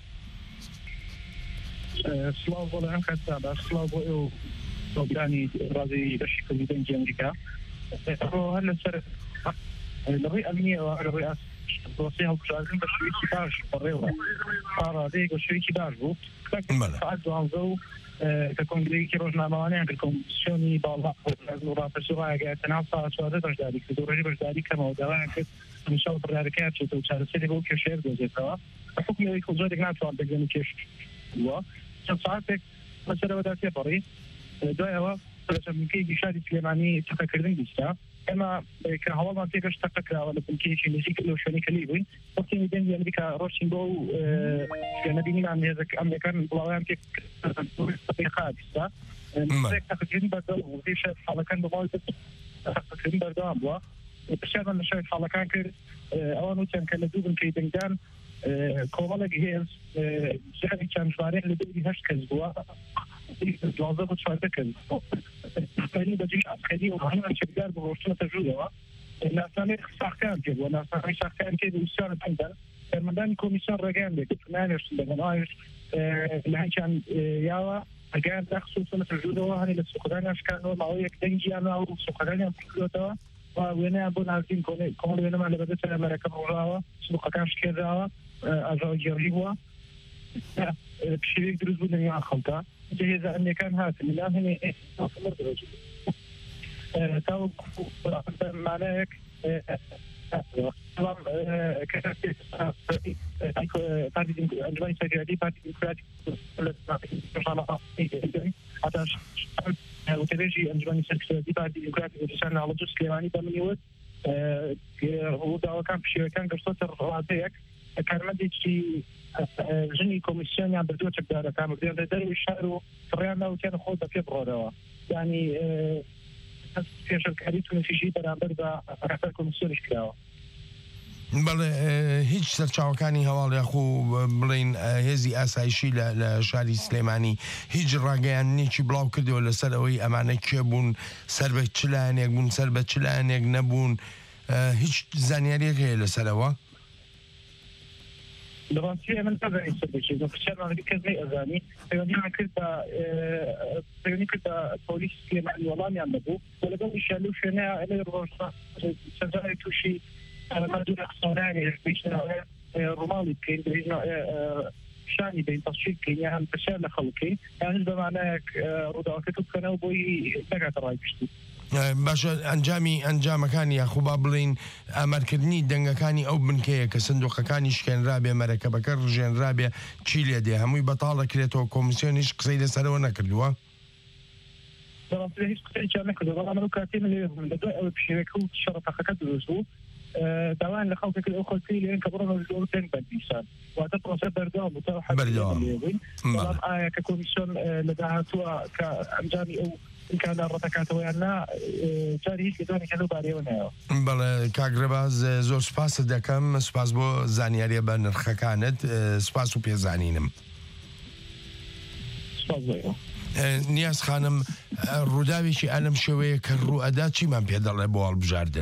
S7: سلااو بۆ لە ئەم کەسا سلااو بۆ ئێو پرۆگرامی ڕازی بەشی کوردی دەنگی ئەمریکا هەر لەسەر لەڕێی ئەمنیەوە لەڕێی پرۆسی هەڵبژاردن بە شێوەیەکی باش بەڕێوە ڕادەیەک بە شێوەیەکی باش بوو ساعت 12 کە کۆنگرەیەکی ڕۆژنامەوانیان کرد کۆمیسیۆنی باڵا و ڕاپەرسوڕایەگە تەنها ساعت 14 بەشداری کرد و ڕێژی بەشداری کەمەوە داوایان کرد هەمیشە بڕیارەکەیان بچێتەوە و چارەسەری بۆ کێشەیە بدۆزێتەوە بە حکمەوەی کە زۆرێک ناتوان دەگەنی کێش وە چەند ساعتێک بەسەرەوەدا تێپەڕی دوایەوە بەسەربوونکەیەکی شاری سلێمانی تەقەکردن بیستە ئێمە کە هەواڵمان تێگەش تەقەکراوە لە بنکەیەکی نزیک لەو شوێنەی کە لی بووین وەختێنی دەنگی ئەمریکا ڕۆشتین بۆ و شوێنە بینیمان هێزەکە ئەمریکان بڵاویان تێک بیستە تەقەکردن بەردەوام بوو پێشە حاڵەکان بەماوەی تەقەکردن بەردەوام بووە پرسیارمان لە شوێن حاڵەکان کرد ئەوان وتیان کە لە دوو بنکەی دەنگدان کۆمەڵێک هێز جاری چەند ژمارەیەک لە دووری 8 کەس بووە 12 بۆ 14 کەس بەجێ ئاسکەری و هەمان چەکدار بۆ ڕۆشتنەتە ژوورەوە ناسنامەی ساختیان پێ بووە ناسنامەی ساختیان پێ ویسیان پێدان فەرماندانی کۆمیسیۆن ڕێگەیان لێکرد نانێشتن دەگەن ئاویش لە هەنچیان یاوە ئەگەیان داخسوسنەتە ژوورەوە هەنی لە سوقەکانیان شکاندەوە ماوەیەک دەنگیانە و سوقەکانیان پێکردەوە وێنەیان بۆ ناوتین کۆمەڵ وێنەمان لە بەدەستە ئەمریکا ڕۆژاوە سوقەکان شکێنراوە ئاژاوە گێڕی بووە پشیوێک دروست بوو لەنێوان خەڵکە هێزە ئەمریکان هاتن لەلام هەنێ مانەیەک ئەنجومەنی سەرکردی پارتی دیموکراتی وتەبێژی ئەنجومەنی سەرکردی پارتی دیموکراتی کوردستان ناڵەجە سلێمانی بەمنیوت ڕووداوەکان پشیوەکان گەشتۆتە ڕادەیەک کارمەندێکی ژنی کۆمیسیۆنیان بردووە چەکدارەکان بردێن لە دەروی شار و فڕیان ناوتیان خۆ بەپێ بڕۆرەوە یعنی پێشەکاری تونەفیژی بەرامبەر بە ڕەفەر کۆمیسیۆنیش کراوە
S18: بەڵێ هیچ سەرچاوەکانی هەواڵیاخۆ بڵین هێزی ئاسایشی لە شاری سلێمانی هیچ ڕاگەیانێکی بڵاو کردەوە لەسەر ئەوەی ئەمانە کێ بوون سەر بە چ لایەنێک بوون سەر بە چ لایەنێک نەبوون هیچ زانیاریەک هەیە لەسەرەوە
S7: لەڕاستی ئەمە نازانین سەر بچێت پرسیارمانەکە کەس نەیئەزانی پەیوەندیمان کرد بە پۆلیس سلێمانی وەڵامیان دەبوو و لەگەڵیشیان لەو شوێنەیە ئەمە ڕۆژنا چەندجارێک تووشی مەدوونە قسەورانی بێژنەوەیە ڕووماڵی بکەین شانی بین تەشکیل بکەین یان پرسیار لە خەڵکەین یان هیچ بەمانایەک ڕووداوەکە تو بکەنەوە بۆی نەگاتە ڕای پشتی
S18: باشە ئەنجامەکانی یاخوبا بڵین ئامارکردنی دەنگەکانی ئەو بنکەیە کە سندوقەکانی شکێنرابێ مەرەکەبەکە ڕژێنرابێ چی لێ دێ هەمووی بەتاڵ دەکرێتەوە کۆمیسیۆنیش قسەی لەسەرەوە نەکردووە
S7: هیچ قسەیان نەکردووە بەڵام ئەو کاتێ لێ لەدوای ئەوە پشیوەکە و شەڕەتەقەکە دروست بوو داوایان لە خەڵکە کرد ئەو خەڵکی لێن کە بڕۆنەوە زۆر دەنگ بەردیسان واتە پرۆسە بەردەوام بوو تا بەڵام ئایا کە کۆمیسیۆن لە داهاتووە کە ئەنجامی ئەو امکانە ڕەتەکاتەوە یان نا جاری هیچ لەدوانێک لەو بارەیەوە نایەوە
S18: بەڵێ کاک ڕێباز زۆر سوپاست دەکەم سوپاس بۆ زانیاریە بە نرخەکانت سوپاس و پێزانینم نیاز خانم ڕووداوێکی ئەلەم شێوەیە کە ڕوئەدا چیمان پێ دەڵێ بۆ هەڵبژاردن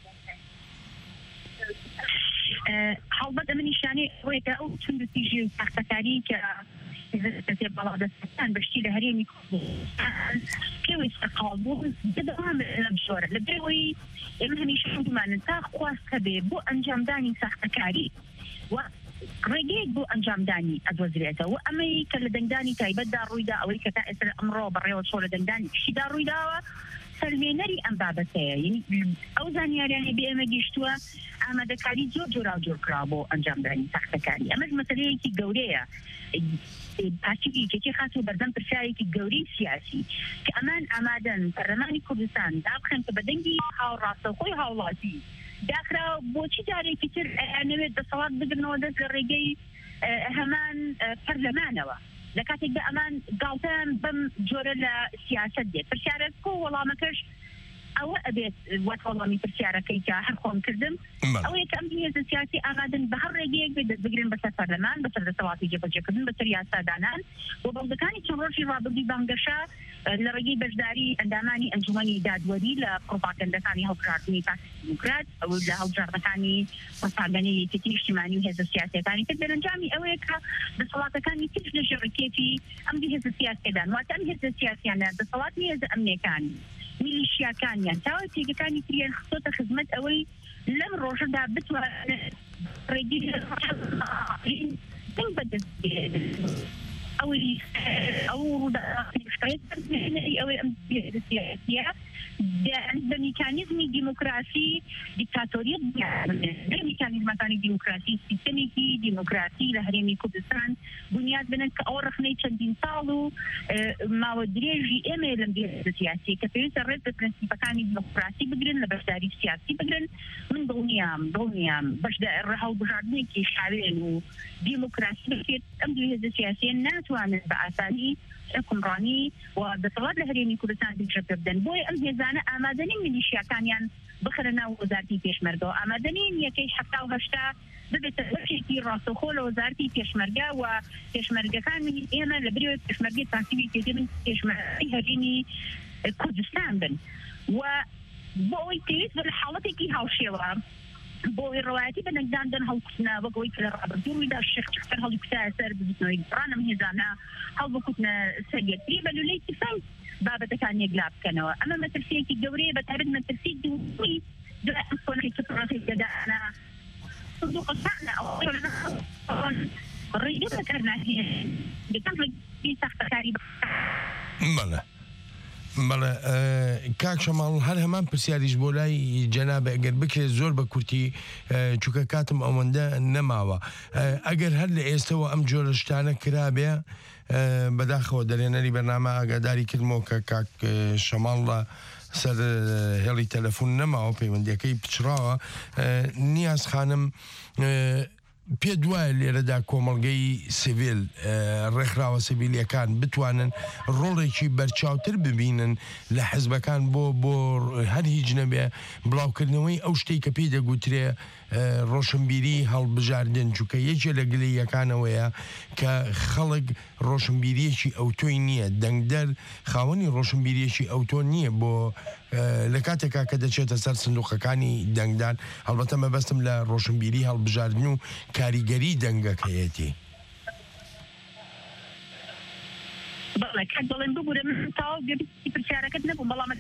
S19: هەڵبەت ئەمە نیشانەی ڕێگە ئەو چون تیژی و ساختەکاری کە بەڵادەستان بەشتی لە هەرێمی پێوەی سەقاڵ بوو دەدەوام لەم شۆرە لە بێەوەی ئێمە هەمیشە گومانن تا خواست هەبێ بۆ ئەنجامدانی ساختەکاری ڕێگەیەک بۆ ئەنجامدانی ئەدۆزرێتەوە ئەمەی کە لە دەنگدانی تایبەتدا ڕوویدا ئەوەی کە تا ئێستا ئەمڕۆ بەڕێوە چۆ لە دەنگدانی کشیدا ڕوویداوە سەلمێنەری ئەم بابەتەیە ئەو زانیاریانی بێ ئێمە گەیشتووە ئامادەکاری زۆر جۆرا جۆر کرا بۆ ئەنجامدانی ساختەکاری ئەمەش مەسەلەیەکی گەورەیە پارتیکی خاص و بەردەم پرسیارێکی گەورەی سیاسی کە ئەمان ئامادەن پەرلەمانی کوردستان دابخەن کە بە دەنگی هاوڕاستەوخۆی هاوڵاتی داخرا بۆچی جارێکی تر ئەنەوێت دەسەڵات بگرنەوە دەست لە ڕێگەی هەمان پەرلەمانەوە لە کاتێکدا ئەمان گاڵتەیان بەم جۆرە لە سیاست دێت پرسیارە کۆ وەڵامەکەش ئەوە ئەبێت وەت وەڵامی پرسیارەکەی کە هەر خۆم کردم ئەوەیە کە ئەم هێزە سیاسی ئامادەن بە هەر ڕێگەیەک بێت دەست بگرن بەسەر پەرلەمان بەسەر دەسەڵاتی جێبەجێکردن بەسەر یاسادانان بۆ بەڵگەکانی چەند ڕۆژی ڕابردووی بانگەشە لە ڕێگەی بەشداری ئەندامانی ئەنجومەنی دادوەری لە پڕۆپاگەندەکانی هەڵبژاردننی پارتی دیموکرات ئەو لە هەڵبژاردنەکانی پڕۆپاگەندەی یەکێتی نیشتیمانی و هێزە سیاسیەکانی تر دەرەنجامی ئەوەیە کە دەسەڵاتەکانی تر لە ژێڕکێتی ئەم هێزە سیاسیەدان واتە ئەم هێزە سیاسیانە دەسەڵاتی هێزە ئەمنیەکانی میلیشیاکانیان تاوە تێگەکانی تریان خستۆتە خزمەت ئەوەی لەم ڕۆژەدا بتوانێت ڕێگەی بەدەست ئەو بە میکانیزمی دیموکراسی دیکتاتۆریەت میکانیزمەکانی دیموکراسی سیستەمێکی دیموکراسی لە هەرێمی کوردستان بنیاد بنن کە ئەو ڕخنەی چەندین ساڵ و ماوە درێژی ئێمە لەم هێزە سیاسی کە پێویستە ڕێز بە پرەنسیپەکانی دیموکراسی بگرن لە بەشداری سیاسی بگرن من دڵنیام هەڵبژاردنێکی شاوێن و دیموکراسی بکرێت ئەم دوو هێزە سیاسیە ناتوانن بە ئاسانی حکمڕانی و دەسەڵات لە هەرێمی کوردستان دیژەکە بدەن بۆی ئەم هێزانە ئامادەنین میلیشیاکانیان بخرە ناو وەزارەتی پێشمەرگەوە ئامادەنین یەکەی 1970 ببێتە بەشێکی ڕاستەوخۆ لە وەزارەتی پێشمەرگە و پێشمەرگەکانی ئێمە لە برێوە پێشمەرگی تاسیبی تێدەبن پێشمەرگەی هەرێمی کوردستان بن و بۆ ئەوەی پێویست بە حاڵەتێکی هاوشێوە بۆی ڕواەتی بە نەکداندن هەڵکوتنە وەگەوەی کە لە ڕابردوویدا شێخ هەڵکوتایە سەر بزنەوەی ڕانم هێزانە هەڵبکوتنە سەرەتی بە لولەی تفەنگ بابەتەکان یەکلا بکەنەوە ئەمە مەترسیەکی گەورەیە بە تایبەت مەترسی دووی دوای ئەم کۆنەی پڕۆسێکدانا صندوقەکانە ڕێگە بەکارناهێن دەکەم ڕێگەی سەختەکاری
S18: بەڵێ بەڵێ کاک شەماڵ هەر هەمان پرسیاریش بۆ لای جەنابە ئەگەر بکرێت زۆر بە کورتی چووکە کاتم ئەوەندە نەماوە ئەگەر هەر لە ئێستەوە ئەم جۆرە شتانە کرابێ بەداخەوە دەرێنەری بەرنامە ئاگاداری کردمەوە کە کاک شەماڵ لە سەر هێڵی تەلەفۆن نەماوە پەیوەندیەکەی پچراوە نیاز خانم پێ دوایە لێرەدا کۆمەڵگەی سیڤیل ڕێکخراوە سیڤیلیەکان بتوانن ڕۆڵێکی بەرچاوتر ببینن لە حزبەکان بۆ هەر هیچ نەبێ بڵاوکردنەوەی ئەو شتەی کە پێی دەگوترێ ڕۆشنبیری هەڵبژاردن چووکە یەکێ لە گلەیەکانەوەیە کە خەڵک ڕۆشنبیریەکی ئەوتۆی نییە دەنگدەر خاوەنی ڕۆشنبیریەکی ئەوتۆ نییە بۆ لە کاتێکا کە دەچێتە سەر سندوقەکانی دەنگدان هەڵبەتە مەبەستم لە ڕۆشنبیری هەڵبژاردن و کاریگەری دەنگەکەیەتی
S19: بەڵێ کات دەڵێن ببوورە من تاو پرسیارەکەت نەبوو بەڵام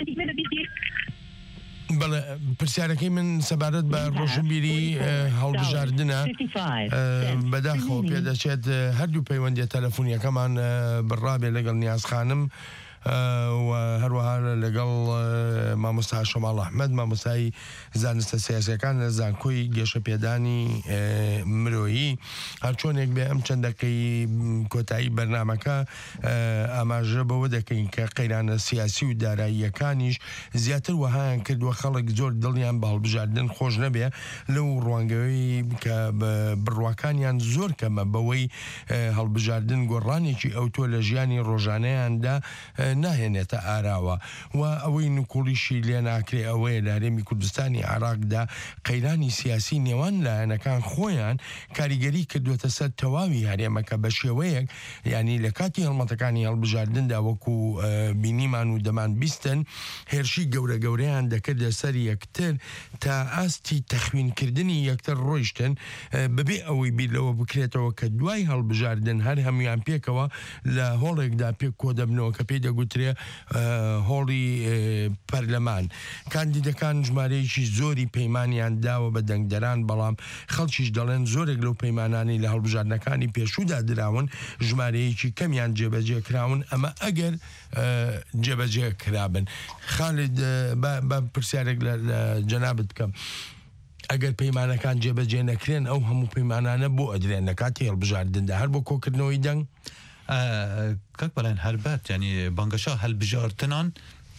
S18: بەڵێ پرسیارەکەی من سەبارەت بە ڕۆشنبیری هەڵبژاردنە بەداخەوە پێدەچێت هەردوو پەیوەندیە تەلەفۆنیەکەمان بڕابێ لەگەڵ نیاز خانم و هەروەها لەگەڵ مامۆستا شەماڵ ئەحمەد مامۆستای زانستە سیاسیەکان لە زانکۆی گەشە پێدانی مرۆیی هەرچۆنێک بێ ئەم چەندەکەی کۆتایی بەرنامەکە ئاماژە بەوە دەکەین کە قەیرانە سیاسی و داراییەکانیش زیاتر وەهایان کردووە خەڵک زۆر دڵیان بە هەڵبژاردن خۆش نەبێ لەو ڕوانگەوەی کە بڕواکانیان زۆر کەمە بەوەی هەڵبژاردن گۆڕانێکی ئەوتۆ لە ژیانی ڕۆژانەیاندا ناهێنێتە ئاراوە و ئەوەی نوکۆڵیشی لێ ناکرێ ئەوەیە لە هەرێمی کوردستانی عراقدا قەیرانی سیاسی نێوان لایەنەکان خۆیان کاریگەری کردوێتە سەر تەواوی هەرێمەکە بە شێوەیەک ینی لە کاتی هەڵمەتەکانی هەڵبژاردندا وەکو بینیمان و دەمان بیستن هێرشی گەورە گەورەیان دەکردە سەر یەکتر تا ئاستی تەخوینکردنی یەکتر ڕۆیشتن بەبێ ئەوەی بیرلەوە بکرێتەوە کە دوای هەڵبژاردن هەر هەمویان پێکەوە لە هۆڵێکدا پێ کۆ دەبنەوە کە پێی دەگوترێ هۆڵی پەرلەمان کاندیدەکان ژمارەیەکی زۆری پەیمانیان داوە بە دەنگدەران بەڵام خەڵکیش دەڵێن زۆرێک لەو پەیمانانی لە هەڵبژاردنەکانی پێشوودا دراون ژمارەیەکی کەمیان جێبەجێ کراون ئەمە ئەگەر جێبەجێ کرابن خالد بە پرسیارێک لە جەنابەت بکەم ئەگەر پەیمانەکان جێبەجێ نەکرێن ئەو هەموو پەیمانانە بۆ ئەدرێن لە کاتی هەڵبژاردندا هەر بۆ کۆکردنەوەی دەنگ
S2: کاک بەڵێن هەربەت ینی بانگەشا هەڵبژاردنان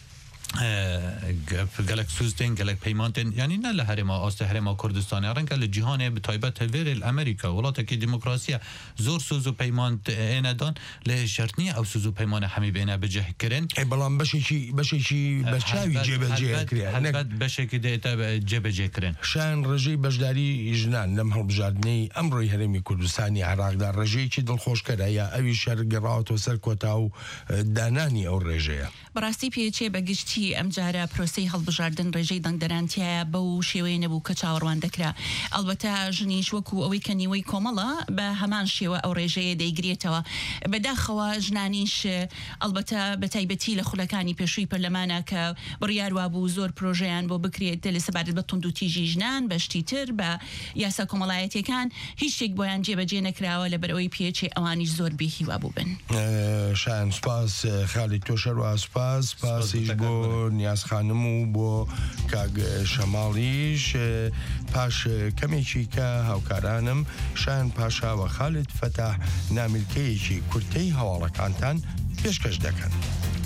S2: گلک سوزدن گلک پیمانتن یعنی نه لهرما آست هرما کردستان رنگ کل جهان به تایبت ویر امریکا ولات کی دموکراسی زور سوزو پیمانت ایندان له شرطنی او سوزو پیمان همی بینه بجه کرن
S18: بلام بشی بچاوی جبجه کرن
S2: بشه که دیتا جبجه کرن
S18: شان رجی بجداری جنان لم هەڵبژاردنەی ئەمڕۆی هەرێمی کوردستانی عراقدا ڕێژەیەکی دڵخۆش کەرایە ئەوی شەرگەڕاوەوە سەر کۆتا و دانانی ئەو ڕێژەیە
S5: بەڕاستی پێچێ بەگشتی ئەم جارە پرۆسی هەڵبژاردن ڕێژەی دەنگدەرانتیایە بەو شێوەیە نەبوو کە چاوەڕوان دەکرا ئەلبەتە ژنیش وەکو ئەوەی کە نیوەی کۆمەڵە بە هەمان شێوە ئەو ڕێژەیە دەیگرێتەوە بەداخەوە ژنانیش ئەلبەتە بە تایبەتی لە خولەکانی پێشووی پەرلەمانە کە بڕیاروا بوو زۆر پرۆژەیان بۆ بکرێت لە سەبارەت بە توندوتیژی ژنان بەشتی تر بە یاسا کۆمەڵایەتیەکان هیچ شتێک بۆیان جێبەجێ نەکراوە لەبەرەوەی پێچێ ئەوانیش زۆر بێهیوا بوو بن
S18: شایان سپاس خاڵی تۆ شەروا سپاسیش بۆ نیاز خانم و بۆ کاگ شەماڵیش پاش کەمێکی کە هاوکارانم شایان پاشا و خالد فەتاح نامیلکەیەکی کورتەی هەواڵەکانتان پێشکەش دەکەن.